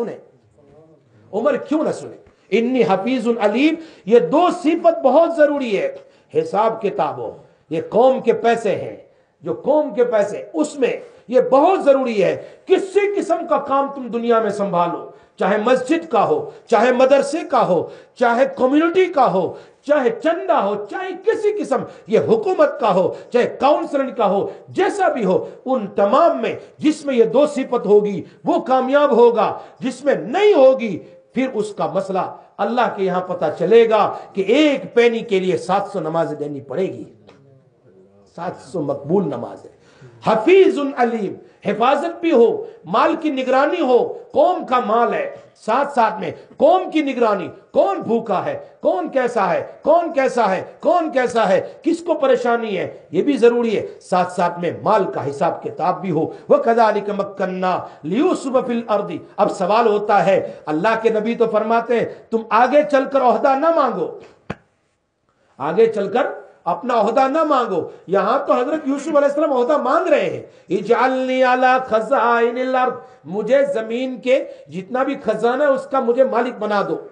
सुने? इन्नी हफीजुल अलीम, ये 2 सिफत बहुत जरूरी है। हिसाब किताबों, ये कौम के पैसे हैं, जो कौम के पैसे उसमें ये बहुत जरूरी है। किसी किस्म का काम तुम दुनिया में संभालो, چاہے مسجد کا ہو، چاہے مدرسے کا ہو، چاہے کمیونٹی کا ہو، چاہے چندہ ہو، چاہے کسی قسم یہ حکومت کا ہو، چاہے کاؤنسلنگ کا ہو، جیسا بھی ہو، ان تمام میں جس میں یہ دو صفت ہوگی وہ کامیاب ہوگا، جس میں نہیں ہوگی پھر اس کا مسئلہ اللہ کے یہاں پتہ چلے گا کہ ایک پینی کے لیے 700 نمازیں دینی پڑے گی، 700 مقبول نماز ہے۔ حفیظ علیم، حفاظت بھی ہو، مال کی نگرانی ہو، قوم کا مال ہے، ساتھ ساتھ میں قوم کی نگرانی، کون بھوکا ہے، کون کیسا ہے، کون کیسا ہے، کون کیسا ہے، کس کو پریشانی ہے، یہ بھی ضروری ہے، ساتھ ساتھ میں مال کا حساب کتاب بھی ہو۔ وَكَذَلِكَ مَكَّنَّا لِيُوسُفَ فِي الْأَرْضِ۔ اب سوال ہوتا ہے، اللہ کے نبی تو فرماتے ہیں تم آگے چل کر عہدہ نہ مانگو، آگے چل کر اپنا عہدہ نہ مانگو، یہاں تو حضرت یوسف علیہ السلام عہدہ مانگ رہے ہیں، اجعلنی علی خزائن الارض، مجھے زمین کے جتنا بھی خزانہ ہے اس کا مجھے مالک بنا دو۔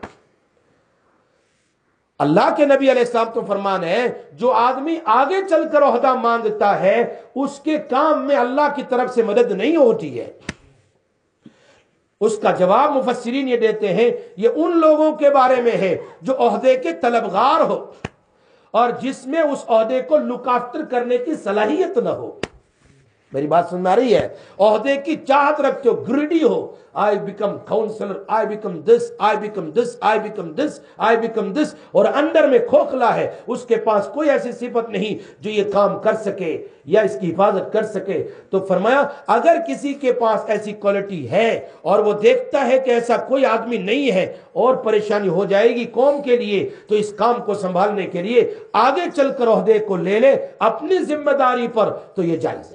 اللہ کے نبی علیہ السلام تو فرمان ہے جو آدمی آگے چل کر عہدہ مانگتا ہے اس کے کام میں اللہ کی طرف سے مدد نہیں ہوتی ہے۔ اس کا جواب مفسرین یہ دیتے ہیں یہ ان لوگوں کے بارے میں ہے جو عہدے کے طلبگار ہو اور جس میں اس عہدے کو لک آفٹر کرنے کی صلاحیت نہ ہو۔ میری بات سن میں آ رہی ہے؟ عہدے کی چاہت رکھتے ہو، گریڈی ہو، I become councillor, I become this, I become this, I become this, I become this, اور اندر میں کھوکھلا ہے، اس کے پاس کوئی ایسی صفت نہیں جو یہ کام کر سکے یا اس کی حفاظت کر سکے۔ تو فرمایا اگر کسی کے پاس ایسی کوالٹی ہے اور وہ دیکھتا ہے کہ ایسا کوئی آدمی نہیں ہے اور پریشانی ہو جائے گی قوم کے لیے، تو اس کام کو سنبھالنے کے لیے آگے چل کر عہدے کو لے لے اپنی ذمہ داری پر، تو یہ جائز ہے۔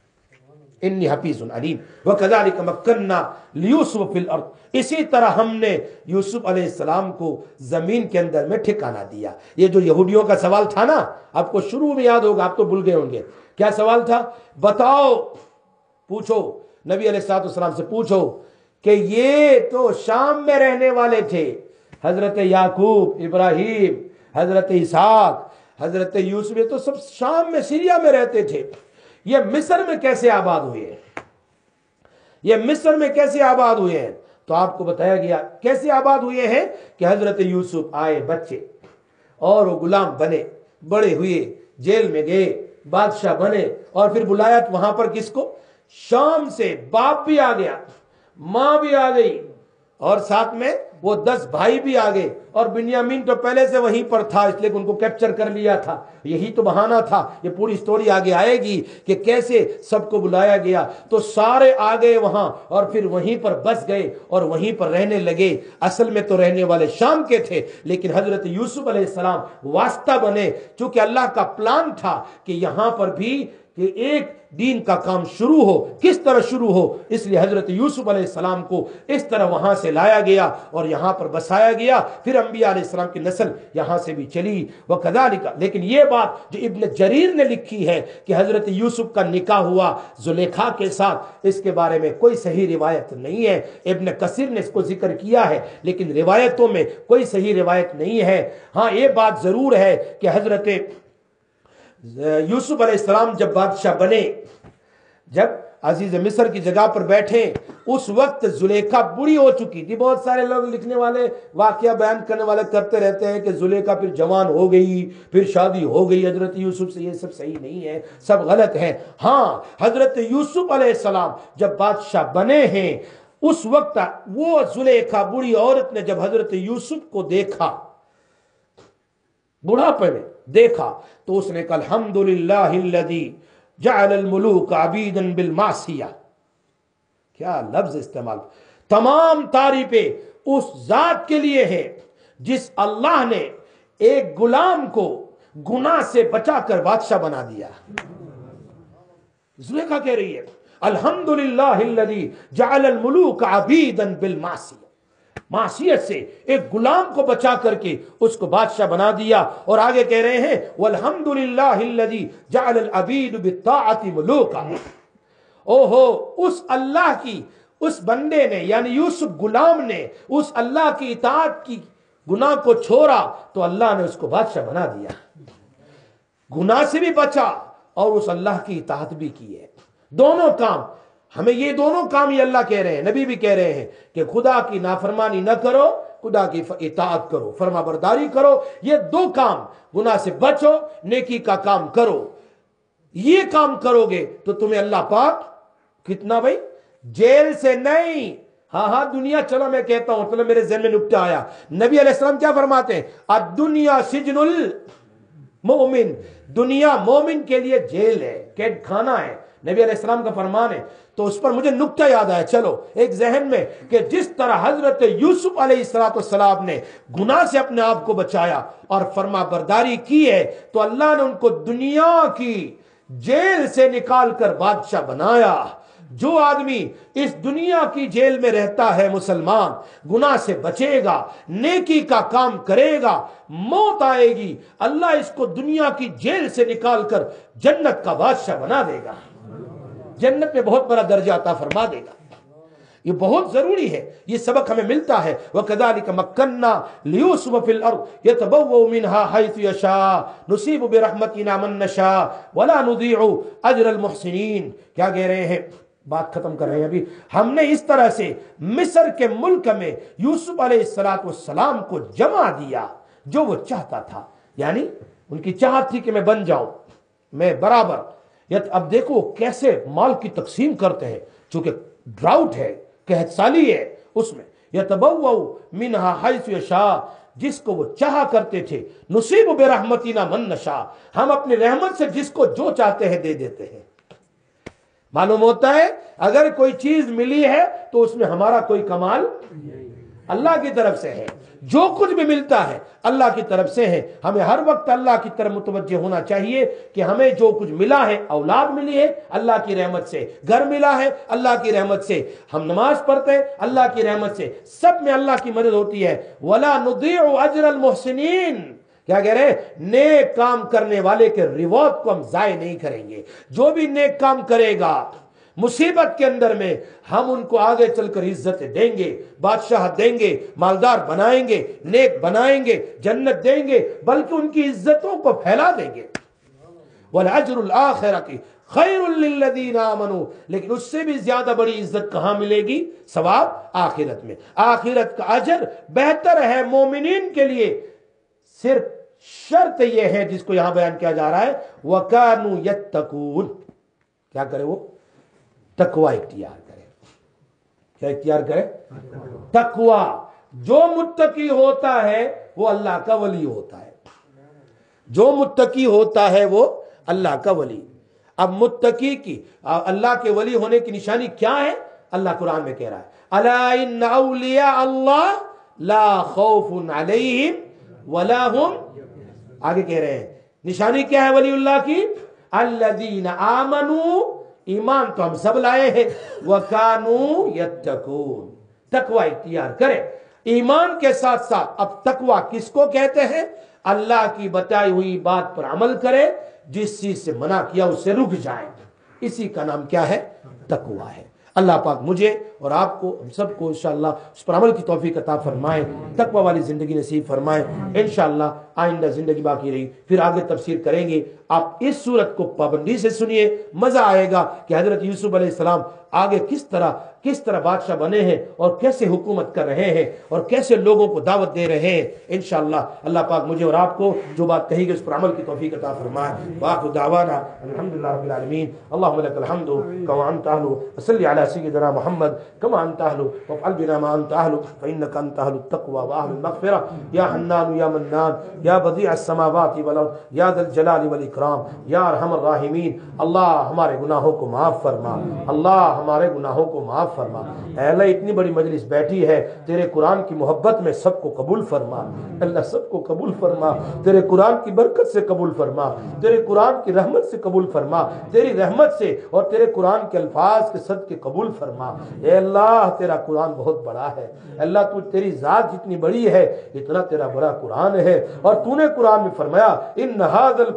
انی حفیظ علیم وکذالک مکننا لیوسف فی الارض، اسی طرح ہم نے یوسف علیہ السلام کو زمین کے اندر میں ٹھکانہ دیا۔ یہ جو یہودیوں کا سوال تھا نا، آپ کو شروع میں یاد ہوگا، آپ تو بھول گئے ہوں گے، کیا سوال تھا؟ بتاؤ، پوچھو نبی علیہ السلام سے پوچھو کہ یہ تو شام میں رہنے والے تھے، حضرت یعقوب، ابراہیم، حضرت اسحاق، حضرت یوسف، یہ تو سب شام میں سیریا میں رہتے تھے، یہ مصر میں کیسے آباد ہوئے ہیں؟ یہ مصر میں کیسے آباد ہوئے ہیں؟ تو آپ کو بتایا گیا کیسے آباد ہوئے ہیں کہ حضرت یوسف آئے بچے اور وہ غلام بنے، بڑے ہوئے، جیل میں گئے، بادشاہ بنے، اور پھر بلایا وہاں پر کس کو؟ شام سے باپ بھی آ گیا، ماں بھی آ گئی، اور ساتھ میں وہ 10 بھائی بھی آ گئے، اور بنیامین تو پہلے سے وہیں پر تھا اس لیے ان کو کیپچر کر لیا تھا، یہی تو بہانہ تھا۔ یہ پوری سٹوری آگے آئے گی کہ کیسے سب کو بلایا گیا، تو سارے آ گئے وہاں اور پھر وہیں پر بس گئے اور وہیں پر رہنے لگے۔ اصل میں تو رہنے والے شام کے تھے، لیکن حضرت یوسف علیہ السلام واسطہ بنے، چونکہ اللہ کا پلان تھا کہ یہاں پر بھی کہ ایک دین کا کام شروع ہو، کس طرح شروع ہو، اس لیے حضرت یوسف علیہ السلام کو اس طرح وہاں سے لایا گیا اور یہاں پر بسایا گیا، پھر انبیاء علیہ السلام کی نسل یہاں سے بھی چلی۔ وَكَذَلِكَ، لیکن یہ بات جو ابن جریر نے لکھی ہے کہ حضرت یوسف کا نکاح ہوا زلیخا کے ساتھ، اس کے بارے میں کوئی صحیح روایت نہیں ہے۔ ابن کثیر نے اس کو ذکر کیا ہے لیکن روایتوں میں کوئی صحیح روایت نہیں ہے۔ ہاں یہ بات ضرور ہے کہ حضرت یوسف علیہ السلام جب بادشاہ بنے، جب عزیز مصر کی جگہ پر بیٹھے، اس وقت زلیخا بوڑھی ہو چکی تھی۔ بہت سارے لوگ لکھنے والے، واقعہ بیان کرنے والے کرتے رہتے ہیں کہ زلیخا پھر جوان ہو گئی، پھر شادی ہو گئی حضرت یوسف سے، یہ سب صحیح نہیں ہے، سب غلط ہے۔ ہاں حضرت یوسف علیہ السلام جب بادشاہ بنے ہیں اس وقت وہ زلیخا بوڑھی عورت نے جب حضرت یوسف کو دیکھا، بڑھاپے میں دیکھا، تو اس نے کہا الحمدللہ الذی جعل الملوک عبیدا بالمعصیہ۔ کیا لفظ استعمال! تمام تعریفیں اس ذات کے لیے ہے جس اللہ نے ایک غلام کو گناہ سے بچا کر بادشاہ بنا دیا۔ زلیخا کہہ رہی ہے الحمدللہ الذی جعل الملوک عبیدا بالمعصیہ، معصیت سے ایک غلام کو بچا کر کے اس کو بادشاہ بنا دیا۔ اور آگے کہہ رہے ہیں والحمدللہ الذی جعل العبید بالطاعۃ ملوکا۔ اوہو، اس اللہ کی، اس بندے نے یعنی یوسف غلام نے اس اللہ کی اطاعت کی گناہ کو چھوڑا تو اللہ نے اس کو بادشاہ بنا دیا، گناہ سے بھی بچا اور اس اللہ کی اطاعت بھی کی ہے۔ دونوں کام ہمیں یہ دونوں کام یہ اللہ کہہ رہے ہیں، نبی بھی کہہ رہے ہیں کہ خدا کی نافرمانی نہ کرو، خدا کی اطاعت کرو، فرما برداری کرو. یہ دو کام، گناہ سے بچو، نیکی کا کام کرو. یہ کام کرو گے تو تمہیں اللہ پاک کتنا بھائی، جیل سے نہیں، ہاں دنیا، چلو میں کہتا ہوں، چلو میرے ذہن میں نکتہ آیا. نبی علیہ السلام کیا فرماتے ہیں؟ الدنیا سجن المؤمن، دنیا مومن کے لیے جیل ہے، قید خانہ ہے، نبی علیہ السلام کا فرمان ہے. تو اس پر مجھے نکتہ یاد آیا، چلو ایک ذہن میں، کہ جس طرح حضرت یوسف علیہ السلام نے گناہ سے اپنے آپ کو بچایا اور فرما برداری کی ہے، تو اللہ نے ان کو دنیا کی جیل سے نکال کر بادشاہ بنایا. جو آدمی اس دنیا کی جیل میں رہتا ہے، مسلمان، گناہ سے بچے گا، نیکی کا کام کرے گا، موت آئے گی، اللہ اس کو دنیا کی جیل سے نکال کر جنت کا بادشاہ بنا دے گا، جنت میں بہت بڑا درجہ عطا فرما دے گا. یہ بہت ضروری ہے، یہ سبق ہمیں ملتا ہے. وَكَذَلِكَ مَكَّنَّا لِيُوسُفَ فِي الْأَرْضِ يَتَبَوَّأُ مِنْهَا حَيْثُ يَشَاءُ نُصِيبُ بِرَحْمَتِنَا مَن نَّشَاءُ وَلَا نُضِيعُ أَجْرَ الْمُحْسِنِينَ. کیا کہہ رہے ہیں؟ بات ختم کر رہے ہیں ابھی. ہم نے اس طرح سے مصر کے ملک میں یوسف علیہ السلام کو جمع دیا جو وہ چاہتا تھا، یعنی ان کی چاہت تھی کہ میں بن جاؤں، میں برابر. اب دیکھو کیسے مال کی تقسیم کرتے ہیں، چونکہ ڈراؤٹ ہے، قحط سالی ہے، اس میں یتبوؤ منہا حیث یشاء، جس کو وہ چاہا کرتے تھے. نصیب برحمتنا من نشاء، ہم اپنی رحمت سے جس کو جو چاہتے ہیں دے دیتے ہیں. معلوم ہوتا ہے اگر کوئی چیز ملی ہے تو اس میں ہمارا کوئی کمال اللہ کی طرف سے ہے. جو کچھ بھی ملتا ہے اللہ کی طرف سے ہے. ہمیں ہر وقت اللہ کی طرف متوجہ ہونا چاہیے کہ ہمیں جو کچھ ملا ہے، اولاد ملی ہے اللہ کی رحمت سے، گھر ملا ہے اللہ کی رحمت سے، ہم نماز پڑھتے ہیں اللہ کی رحمت سے، سب میں اللہ کی مدد ہوتی ہے. وَلَا نُضِيعُ أَجْرَ الْمُحْسِنِينَ، کیا کہہ رہے ہیں؟ نیک کام کرنے والے کے ریوارڈ کو ہم ضائع نہیں کریں گے. جو بھی نیک کام کرے گا مصیبت کے اندر میں ہم ان کو آگے چل کر عزت دیں گے، بادشاہ دیں گے، مالدار بنائیں گے، نیک بنائیں گے، جنت دیں گے، بلکہ ان کی عزتوں کو پھیلا دیں گے. وَالْأَجْرُ الْآخِرَةِ خَيْرٌ لِلَّذِينَ آمَنُوا، لیکن اس سے بھی زیادہ بڑی عزت کہاں ملے گی؟ ثواب آخرت میں. آخرت کا اجر بہتر ہے مومنین کے لیے. صرف شرط یہ ہے جس کو یہاں بیان کیا جا رہا ہے، وَكَانُوا يَتَّقُونَ، کیا کرے وہ؟ تقوی اختیار کرے. کیا اختیار کرے؟ تقوی. جو متقی ہوتا ہے وہ اللہ کا ولی ہوتا ہے، جو متقی ہوتا ہے وہ اللہ کا ولی. اب متقی کی، اللہ کے ولی ہونے کی نشانی کیا ہے؟ اللہ قرآن میں کہہ رہا ہے، الا ان اولیاء اللہ لا خوف علیہم ولا هم، آگے کہہ رہے ہیں نشانی کیا ہے ولی اللہ کی؟ الذین آمنوا، ایمان تو ہم سب لائے ہیں، وَكَانُوا يَتَّقُونَ، تقوی اختیار کرے. ایمان کے ساتھ ساتھ اب تقوی کس کو کہتے ہیں؟ اللہ کی بتائی ہوئی بات پر عمل کرے، جس چیز سے منع کیا اس سے رک جائیں، اسی کا نام کیا ہے؟ تقوی ہے. اللہ پاک مجھے اور آپ کو، ہم سب کو انشاءاللہ اس پر عمل کی توفیق عطا فرمائے، تقوی والی زندگی نصیب فرمائے. انشاءاللہ آئندہ زندگی باقی رہی، پھر آگے تفسیر کریں گے. آپ اس صورت کو پابندی سے سنیے، مزہ آئے گا کہ حضرت یوسف علیہ السلام آگے کس طرح بادشاہ بنے ہیں اور کیسے حکومت کر رہے ہیں اور کیسے لوگوں کو دعوت دے رہے ہیں. انشاءاللہ اللہ پاک مجھے اور آپ کو جو بات کہی گئی اس پر عمل کی توفیق عطا فرمائے. وآخر دعوانا الحمدللہ رب العالمین. اللہم لک الحمد کما انت اہل، وصلی علی سیدنا محمد کما انت اہل، وافعل بنا ما انت اہل، فانک انت اہل التقوی واہل المغفرہ. یا حنان یا منان یا بدیع السماوات والارض یا ذا الجلال والاکرام یا ارحم الراحمین. اللہ ہمارے گناہوں کو معاف فرما، اللہ ہمارے گناہوں کو معاف فرما. اے اللہ اتنی بڑی مجلس بیٹھی ہے، تیرے قرآن کی محبت میں سب کو قبول فرما. اللہ سب کو قبول فرما، تیرے قرآن کی برکت سے قبول فرما، تیرے قرآن کی رحمت سے قبول فرما، تیری رحمت سے اور تیرے قرآن کے الفاظ کے صدقے قبول فرما. اے اللہ تیرا قرآن بہت بڑا ہے. اللہ تو تیری ذات جتنی بڑی ہے اتنا تیرا بڑا قرآن ہے. اور تو نے قرآن میں فرمایا ان ھذا القرآن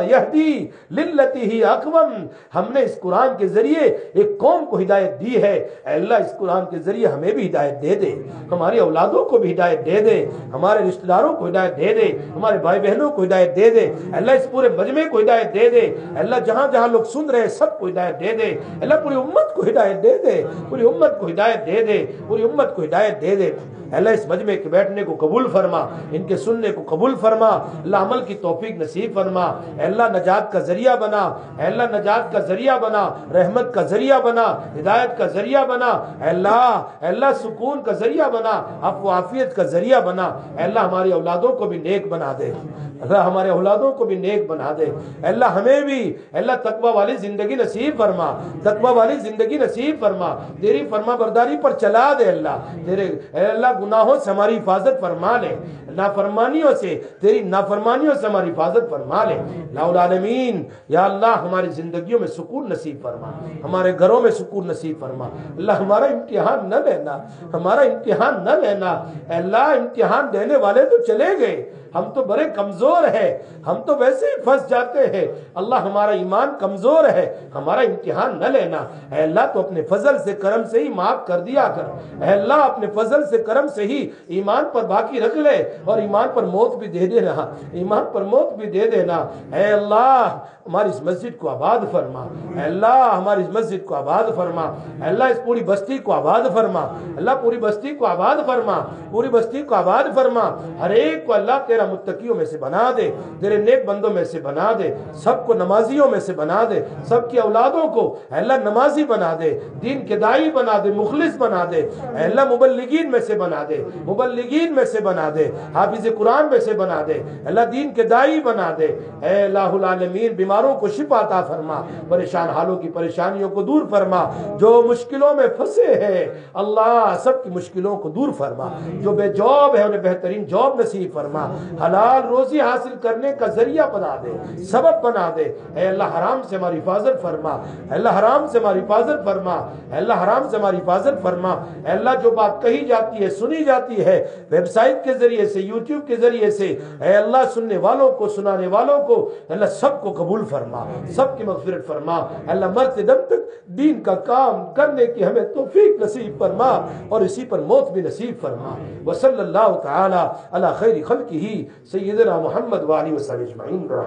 یہدی للتی ہی اقوم، ہم نے اس قرآن کے ذریعے ایک قوم کو ہدایت دی ہے، اے اللہ اس قرآن کے ذریعے ہمیں بھی ہدایت دے دے، ہماری اولادوں کو بھی ہدایت دے دے، ہمارے رشتہ داروں کو ہدایت دے دے، ہمارے بھائی بہنوں کو ہدایت دے دے، اللہ اس پورے مجمع کو ہدایت دے دے، اللہ جہاں جہاں لوگ سن رہے سب کو ہدایت دے دے، اللہ پوری امت کو ہدایت دے دے، پوری امت کو ہدایت دے دے، پوری امت کو ہدایت دے دے۔ اللہ اس مجمع کے بیٹھنے کو قبول فرما، ان کے سننے کو قبول فرما، اللہ عمل کی توفیق نصیب فرما، اے اللہ نجات کا ذریعہ بنا، اے اللہ نجات کا ذریعہ بنا، رحمت کا ذریعہ بنا، ہدایت کا ذریعہ بنا، اے اللہ سکون کا ذریعہ بنا، عفو و عافیت کا ذریعہ بنا، اے اللہ ہماری اولادوں کو بھی نیک بنا دے، اللہ ہمارے اولادوں کو بھی نیک بنا دے، اے اللہ ہمیں بھی اے اللہ تقوی والی زندگی نصیب فرما، تقوی والی زندگی نصیب فرما، تیری فرما برداری پر چلا دے، اللہ تیرے اے اللہ گناہوں سے ہماری حفاظت فرما لے، نافرمانیوں سے تیری نافرمانیوں سے ہماری حفاظت فرما لے، لا العالمین یا اللہ ہماری زندگیوں میں سکون نصیب فرما، ہمارے گھروں میں سکون نصیب فرما، اللہ ہمارا امتحان نہ لینا، ہمارا امتحان نہ لینا، اے اللہ امتحان دینے والے تو چلے گئے، ہم تو بڑے کمزور ہیں، ہم تو ویسے ہی پھنس جاتے ہیں، اللہ ہمارا ایمان کمزور ہے، ہمارا امتحان نہ لینا، اے اللہ تو اپنے فضل سے کرم سے ہی معاف کر دیا کر، اے اللہ اپنے فضل سے کرم سے ہی ایمان پر باقی رکھ لے، اور ایمان پر موت بھی دے دینا، ایمان پر موت بھی دے دینا، اے اللہ ہماری اس مسجد کو آباد فرما، اے اللہ ہماری اس مسجد کو آباد فرما، اے اللہ اس پوری بستی کو آباد فرما، اللہ پوری بستی کو آباد فرما، پوری بستی کو آباد فرما، ہر ایک کو اللہ تیرا متقیوں میں سے بنا دے، تیرے نیک بندوں میں سے بنا دے، سب کو نمازیوں میں سے بنا دے، سب کی اولادوں کو اے اللہ نمازی بنا دے، دین کے داعی بنا دے، مخلص بنا دے، اے اللہ مبلغین میں سے بنا دے، مبلغین میں سے بنا دے، حافظ قرآن میں سے بنا دے، اللہ دین کے داعی بنا دے، اے الہ العالمین بیماروں کو شفا عطا فرما، پریشان حالوں کی پریشانیوں کو دور فرما، جو مشکلوں میں پھنسے ہیں اللہ سب کی مشکلوں کو دور فرما، جو بے جاب ہے انہیں بہترین جاب نصیب فرما، حلال روزی حاصل کرنے کا ذریعہ بنا دے، سبب بنا دے، اے اللہ حرام سے ہماری حفاظت فرما، اے اللہ حرام سے ہماری حفاظت فرما، اے اللہ حرام سے ہماری حفاظت فرما، اے اللہ جو بات کہی جاتی ہے سنی جاتی ہے ویب سائٹ کے ذریعے سے یوٹیوب کے ذریعے سے، اے اللہ سننے والوں کو سنانے والوں کو اللہ سب کو قبول فرما، سب کی مغفرت فرما، اے اللہ مرتے دم تک دین کا کام کرنے کی ہمیں توفیق نصیب فرما، اور اسی پر موت بھی نصیب فرما، وصلی اللہ تعالی علی خیر خلقہ سیدنا محمد وآلہ وصحبہ اجمعین۔